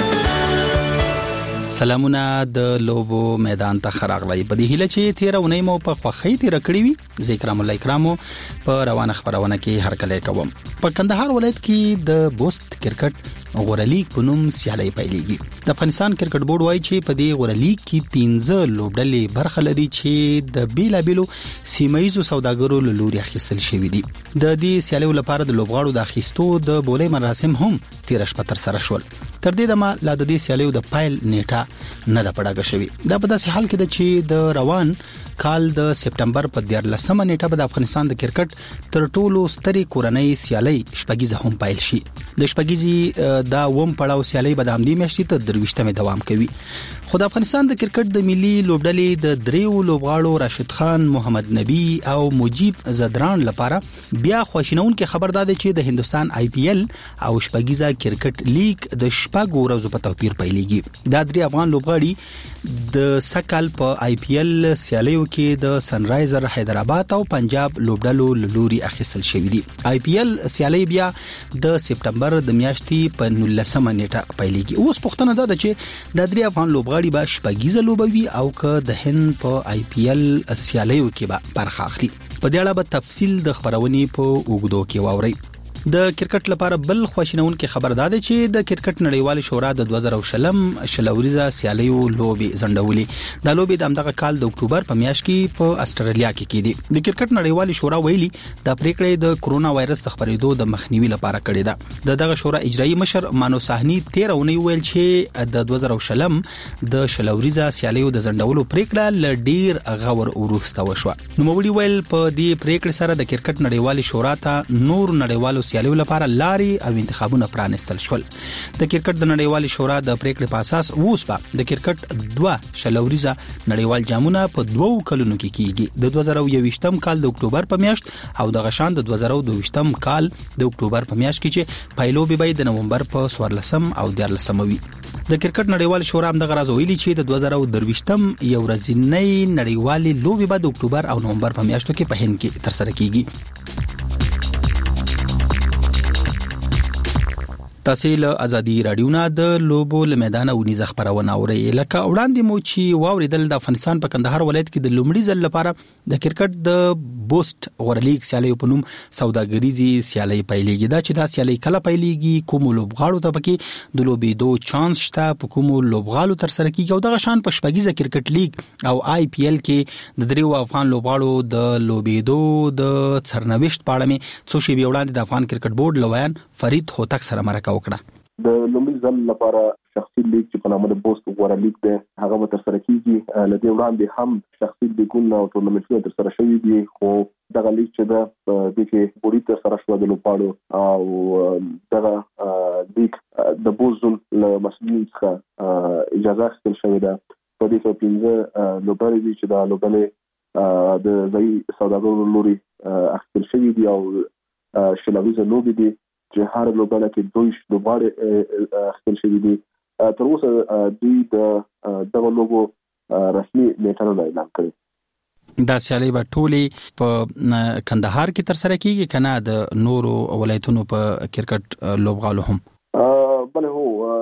پیښنې. سلامونه د لوبو میدان ته خراغلی. په دې هیله چې 13 اونۍ مو په خوخی تیر کړی وي. ذکرام الله کرامو په روانه خبرونه کې هر کله کوم. په کندهار ولایت کې د بوست کرکټ غورلیګ په نوم سیالي پیلېږي. د افغانستان کرکټ بورډ وایي چې په دې غورلیګ کې 15 لوبډلې برخه لري چې د بیلابلو سیمایزو سوداګرو له لوري اخیستل شوې دي. د دې سیالي لپاره د لوبغاړو د اخیستو د بولې مراسم هم 13 شپه تر سره شول. تر دې دمه لا د دې سیالي د پایل نیټه نه ده پړاګه شوې. دا په داسې حال کې ده چې د روان کال د سپټمبر په 14مه نیټه به د افغانستان د کرکټ تر ټولو ستري کورنۍ سیالي شپږیزه هم پایل شي. د شپږیزي دا ووم پړاو سیالي به د همدې میاشتې ته 23مه دوام کوي. خو د افغانستان د کرکټ د ملي لوبډلې د دریو لوبغاړو راشد خان، محمد نبی او مجيب زدران لپاره بیا خوشینونکو خبر داده چې د هندستان IPL او شپږیزه کرکټ لیگ د شپږ ورځو په توپیر پیلېږي. دا درې افغان لوبغاړي د سکل په IPL سیالیو کې د سنرایزر حیدرآباد او پنجاب لوبډلو لوري اخیستل شوې دي. IPL سیالي بیا د سپټمبر د میاشتې په 19مه نیټه پیلېږي. اوس پوښتنه ده چې د درې افغان لوبغاړي به شپږیزه لوبوي او که د هند په IPL سیالیو کې به برخه اخلي. په دې اړه به تفصیل د خبرونې په اوږدو کې واوري. د کرکټ لپاره بل خوشینونکو خبر داده چې د کرکټ نړیوال شورا د 2020 شلوريزه سیالیو لوبي زندولې. د لوبي د امدغه کال د اکتوبر په میاشت کې په استرالیا کې کېدی. د کرکټ نړیوال شورا ویلي د پریکړې د کرونا وایرس د خبرېدو د مخنیوي لپاره کړې ده. دغه شورا اجرایی مشر مانو ساهنی 13 اونۍ ویل چې د 2020 د شلوريزه سیالیو د زندولو پریکړه لډیر غور وروسته وشوه. نو موړي ویل په دې پریکړې سره د کرکټ نړیوال شورا ته نور نړیوالو سیالیو لپاره لاري او انتخابونه پرانستل شول. د کرکټ د نړیوال شورا د پریکړې په اساس اوسپا د کرکټ 2 شلوريزه نړیوال جامونه په 2 کلونو کې کیږي. د 2021م کال د اکتوبر په میاشت او د غشان د 2022م کال د اکتوبر په میاشت کې چې پایلوبي به د نومبر په 14 او 14 وي. د کرکټ نړیوال شورا هم د غرض ویلي چې د 2023م یو ورځنی نړیوال لوبي به د اکتوبر او نومبر په میاشتو کې په هند کې تر سره کیږي. تاسو له ازادي رادیو نه د لوبو له میدان او نيز خبرونه اورئ. لکه وړاندې مو چې واوریدل د افغانستان په کندهار ولایت کې د لومړي ځل لپاره د کرکټ د بوست غورلیګ سیالي په نوم سوداګریزي سیالي پیلېږي. دا چې دا سیالي کله پیلېږي، کوم لوبغاړو ته پکې د لوبېدو چانس شته، په کوم لوبغاړو تر سره کیږي او دغه شان په شپږیزه کرکټ لیګ او IPL کې د دریو افغان لوبغاړو د لوبېدو د سرنوشت په اړه مې څو شی وړاندې د افغان کرکټ بورډ لویان فرید هوتک سره مرکه وکړه. د لومړي ځل لپاره شخصي لیګ چې په نامه د بوست غورلیګ ده هغه به تر سره کیږي. لدې وړاندې هم شخصي لیګونه او ټورنمنټونه تر سره شوي دي، خو دغه لیګ چې د دې کې بوري تر سره شو د لوبغاړو او دغه لیګ د بوزون له مسؤلین څخه اجازه اخیستل شوې ده. په دې کې 15 لوبغاړي دي چې د لوبغاړي د ځای سوداګرو لوري اخیستل شوي دي او شلویزه لوبي دي چې هر لوبغاړي کې دوه لوبغاړي اخیستل شوي دي. تر اوسه دوی دغه لوبو رسمي نیټه نه اعلان کړې. دا سیالي به ټولې په کندهار کې تر سره کیږي کنه د نورو ولایتونو په کرکټ لوبغاړو هم؟ بله هو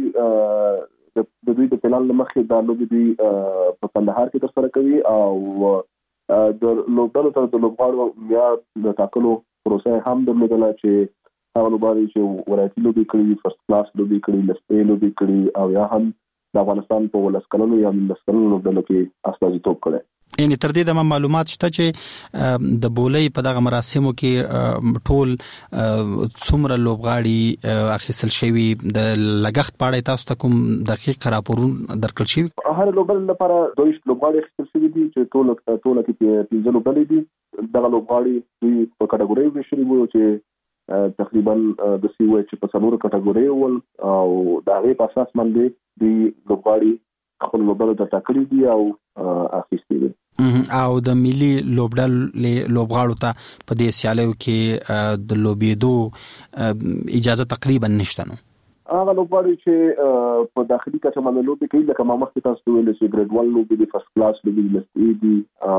دوی د پلان لمخې دا لوبي دوی په کندهار کې تر سره کوي او د لوبډلو تر د لوبغاړو معیار د ټاکلو پروسه هم درلودله چې هغه لوبغاړي چې ولایتي لوبي کړي، فرست کلاس لوبي کړي، لسپې لوبي کړي او یا هم د افغانستان په ولسکلونو یا لسکلونو لوبډلو کې استازیتوب کړي. یعنی تر دې د معلومات شته چې د بولې په دغه مراسمو کې ټول څومره لوبغاړي اخیستل شوی د لګښت په اړه تاسو ته کوم دقیق راپورون درکړل شوی؟ هر لوبغاړي لپاره 2 لوبغاړي اخیستل شوی دي چې ټول کې 15 لوبغاړي دي. دغه لوبغاړي دوی په کټګوري ویشلي وو چې تقریبا د سیوې چې په څلورو کټګوري ول او دا غي په اساس باندې دی لوبغاړي خپل لوبغاړي ته ټاکلي دي او اخیستي دي. او د ملي لوبغاړو ته په دې سیالیو کې د لوبېدو اجازه تقریبا نشته. نو هغه لوبغاړي چې په داخلي کچه باندې لوبي کوي لکه ما مخکې تاسو ویل چې ګریډ 1 لوبي د فرست کلاس لوبي لستی دي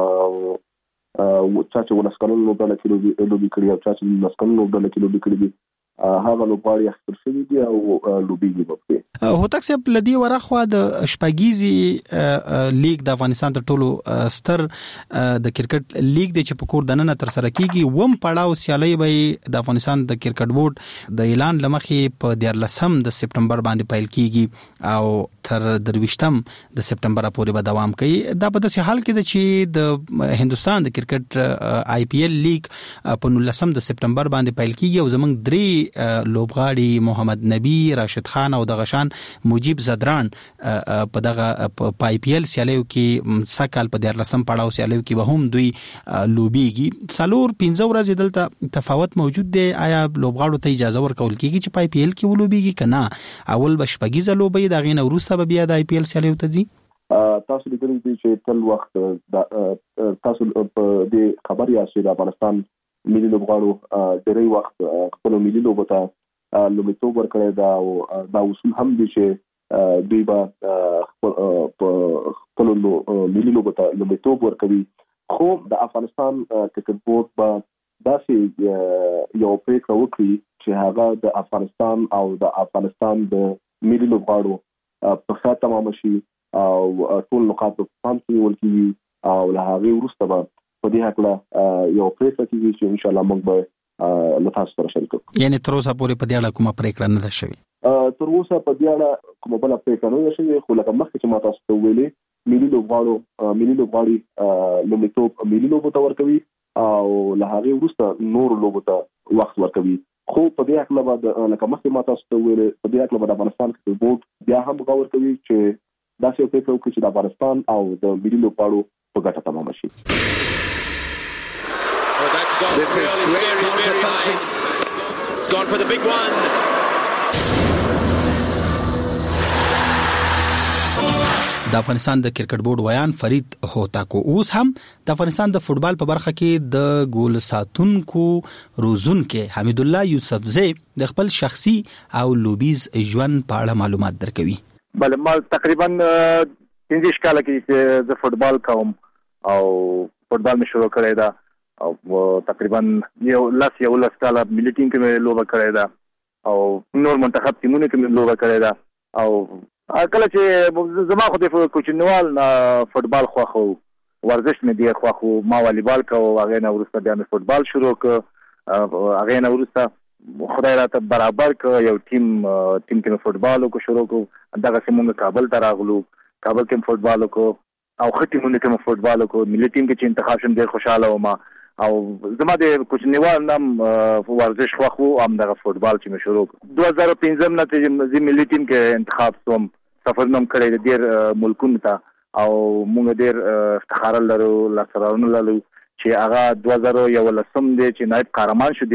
او چې ولسکانو لوبه لکه لوبي کړی او چې ولسکانو لوبه لکه لوبي کړی دي هغه لوبغاړي اخر شوی دي او لوبي دي. هوتک صاحب لدی ورخوا د شپږیزي لیگ د افغانستان تر ټولو ستر د کرکټ لیگ د چپکور دننه تر سره کیږي وم پړاو سیالي به د افغانستان د کرکټ بورډ د اعلان لمخې په 14 د سپټمبر باندې پیل کیږي او تر 23 د سپټمبر پورې به دوام کوي. دا په داسې حال کې چې د هندستان د کرکټ آی پی ایل لیگ په 19 د سپټمبر باندې پیل کیږي او زمنګ درې لوبغاړي محمد نبی، راشد خان او د غشان مجيب زدران په دغه آی پی ایل سیالیو کې سکهال په 14 پړاو سیالیو کې به هم دوی لوبيږي. څلور 15 ورځې دلته تفاوت موجود دی. آیا لوبغاړو ته اجازه ورکول کیږي چې په آی پی ایل کې ولوبيږي کنه اول به شپږیزه لوبي د غین وروسته به بیا د آی پی ایل سیالیو ته ځي؟ تاسو لیدلی دي چې تل وخت تاسو په دې خبر یاست د افغانستان ملي لوبغاړو ډېری وخت خپل ملي لوبو ته لومړیتوب ورکړی دا او دا اصول هم دي چې دوی به خپل ملي لوبو ته لومړیتوب ورکوي. خو د افغانستان کرکټ بورډ به داسې یو پریکړه وکړي چې هغه د افغانستان او د افغانستان د ملي لوبغاړو په ښه تمام شي او ټول نقاط په پام کې ونیول کېږي او له هغې وروسته به په دې هکله یو پریکړه کېږي چې انشاءالله موږ به له تاسو سره شریک کړو. یعنې تر اوسه پورې په دې اړه کومه پریکړه نه ده شوې؟ تر اوسه په دې اړه کومه بله پریکړه نه ده شوې، خو لکه مخکې چې ما تاسو ته ویلې ملي لوبغاړي لومړیتوب ملي لوبو ته ورکوي او له هغې وروسته نورو لوبو ته وخت ورکوي. خو په دې هکله به لکه مخکې ما تاسو ته ویلې په دې هکله به د افغانستان کرکټ بورډ بیا هم غور کوي چې داسې یو پریکړه وکړي چې د افغانستان او د ملي لوبغاړو په ګټه تمام شي. This is great counter-punching. It's gone for the big one. د افغانستان د کرکټ بورډ ویان فرید هوتاکو اوس هم د افغانستان د فوتبال په برخه کې د ګول ساتونکو روزونکو حمید الله یوسفزی د خپل شخصي او لوبیز ژوند په اړه معلومات درکوي. بله ما تقریبا 15 کال کې د فوتبال کوم او فوتبال مې شروع کړی دا او تقریبا یو لاس کال ملي ټیم کې مې لوبه کړې ده او نور منتخب ټیمونو کې مې لوبه کړې ده او کله چې زما خو د کوچنیوال فوتبال خوښو ورزش مې ډېر خوښو ما والیبال کوو هغې نه وروسته بیا مې فوتبال شروع کړ هغې نه وروسته خدای راته برابر کړ یو ټیم کې مې فوتبال وکړو شروع کړو دغسې مونږ کابل ته راغلو کابل کې مې فوتبال وکړو او ښه ټیمونو کې مې فوتبال وکړو ملي ټیم کې چې انتخاب شم ډېر خوشحاله وم او زما د کوچنیوال نام ورزش خوښ و همدغه فوتبال چې مې شروع کړ 2015 نه چې زه ملي ټیم کې انتخاب شوم سفرونه هم کړی د ډېر ملکونو ته او موږ ډېر افتخار لرو لاسته راوړنه لرو چې هغه 2011 دی چې نایب قهرمان شو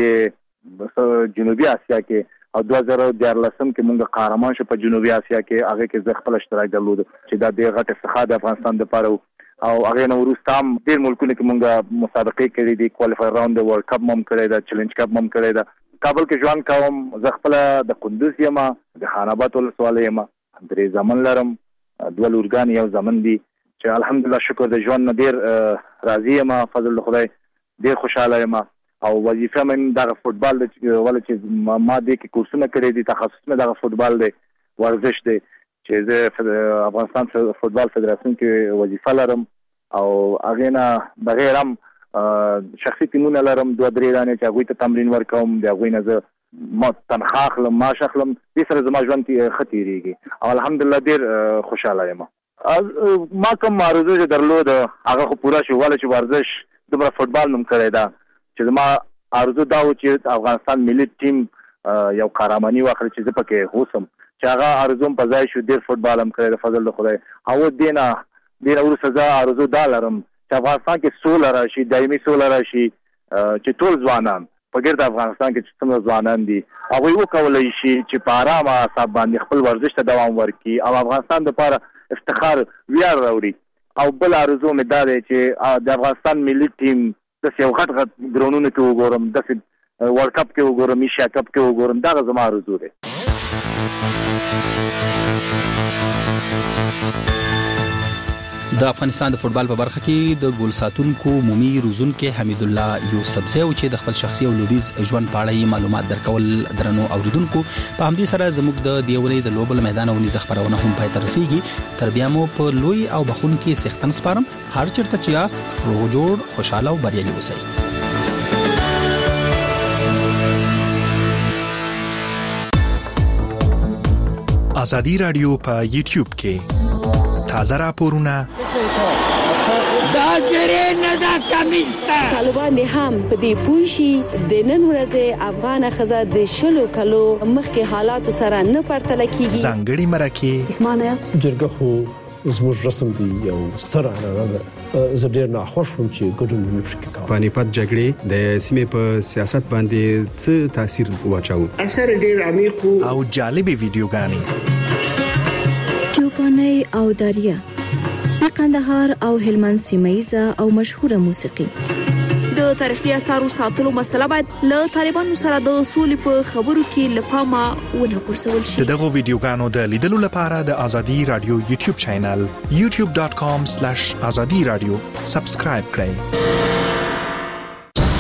د جنوبي اسیا کې او 2014 کې موږ قهرمان شو په جنوبي اسیا کې هغه کې زه خپل اشتراک درلود چې دا ډېر غټ افتخار د افغانستان لپاره او هغه نو وروسته هم ډېر ملکونه کې موږ مسابقې کړې دي کوالفایر راوند د ورلد کپ هم کړی دا چیلنج کپ هم کړی دا کابل کې ژوند کوم زه خپل د قندوز یم د خان آباد ولسوالۍ یم درې زامن لرم دوه لورګان یو زامن دي چې الحمدلله شکر د ژوند نه ډېر راضي یم فضل د خدای ډېر خوشحاله یم او وظیفه مې دغه فوتبال دی ولې چې ما دې کې کورسونه کړي دي تخصص مې دغه فوتبال دی ورزش دی چې زه افغانستان فوتبال فدراسیون کې وظیفه لرم او هغې نه بغیر هم شخصي ټیمونه لرم 2-3 دانې چې هغوی ته تمرین ورکوم د هغوی نه زه تنخوا اخلم معاش اخلم دې سره زما ژوند ښه تېرېږي او الحمدلله ډېر خوشحاله یم. ما کوم آرزو چې درلود هغه خو پوره شو ولې چې ورزش دومره فوتبال مې کړی ده چې زما آرزو دا و چې افغانستان ملي ټیم یو قهرماني واخلي چې زه پکې اوسم چې هغه آرزو هم په ځای شو ډېر فوتبال هم کړی د فضل د خدای او دې نه وروسته زه آرزو دا لرم چې افغانستان کې سوله راشي دایمي سوله راشي چې ټول ځوانان په ګرد افغانستان کې چې څومره ځوانان دي هغوی وکولی شي چې په ارامه اعصاب باندې خپل ورزش ته دوام ورکړي او افغانستان دپاره افتخار ویاړ راوړي او بل آرزو مې دا دی چې د افغانستان ملي ټیم داسې یو غټ ګراونډونو کې وګورم داسې ورلډ کپ کې وګورم ایشیا کپ کې وګورم دغه زما آرزو دی. د افغانستان د فوتبال په برخه کې د ګول ساتونکو مومي روزونکو حمید الله یوسفزی او چې د خپل شخصي او لوبیز ژوند په اړه معلومات درکول درنو اوریدونکو په همدې سره زموږ د دیولې د لوبل میدان او نيزه خبرونه هم پای ته رسیدي تر بیا مو په لوی او بخون کې سختن سپارم هر چیرته چې یاست روغ جوړ خوشاله او بریالي اوسئ ازادي رادیو په یوټیوب کې تازه راپورونه دا زری نه دا کمیسته طالبان هم په دې پوښي د نن ورځې افغان خزه د شلو کلو مخکې حالات سره نه پرتل کیږي ځانګړي مرکه معنی است جرګه خو زموږ رسم دی یو ستر عنعنه ده زه ډیر ناخوښ وم چې ګډون نه پکې کوم پانیپت جګړې د سیمې په سیاست باندې څه تاثیر واچاو اثر ډیر عمیق او جالبه ویډیوګانې چوپاني او داریا د قندهار او هلمند سیمایزه او مشهوره موسیقي د تاریخي اثارو ساتلو مسله باید له طالبانو سره د اصول په خبرو کې لپاره ونه پرسول شي دغه ویډیوګانو د لیدلو لپاره د ازادي رادیو یوټیوب چینل youtube.com/azadi radio سبسکرایب کړئ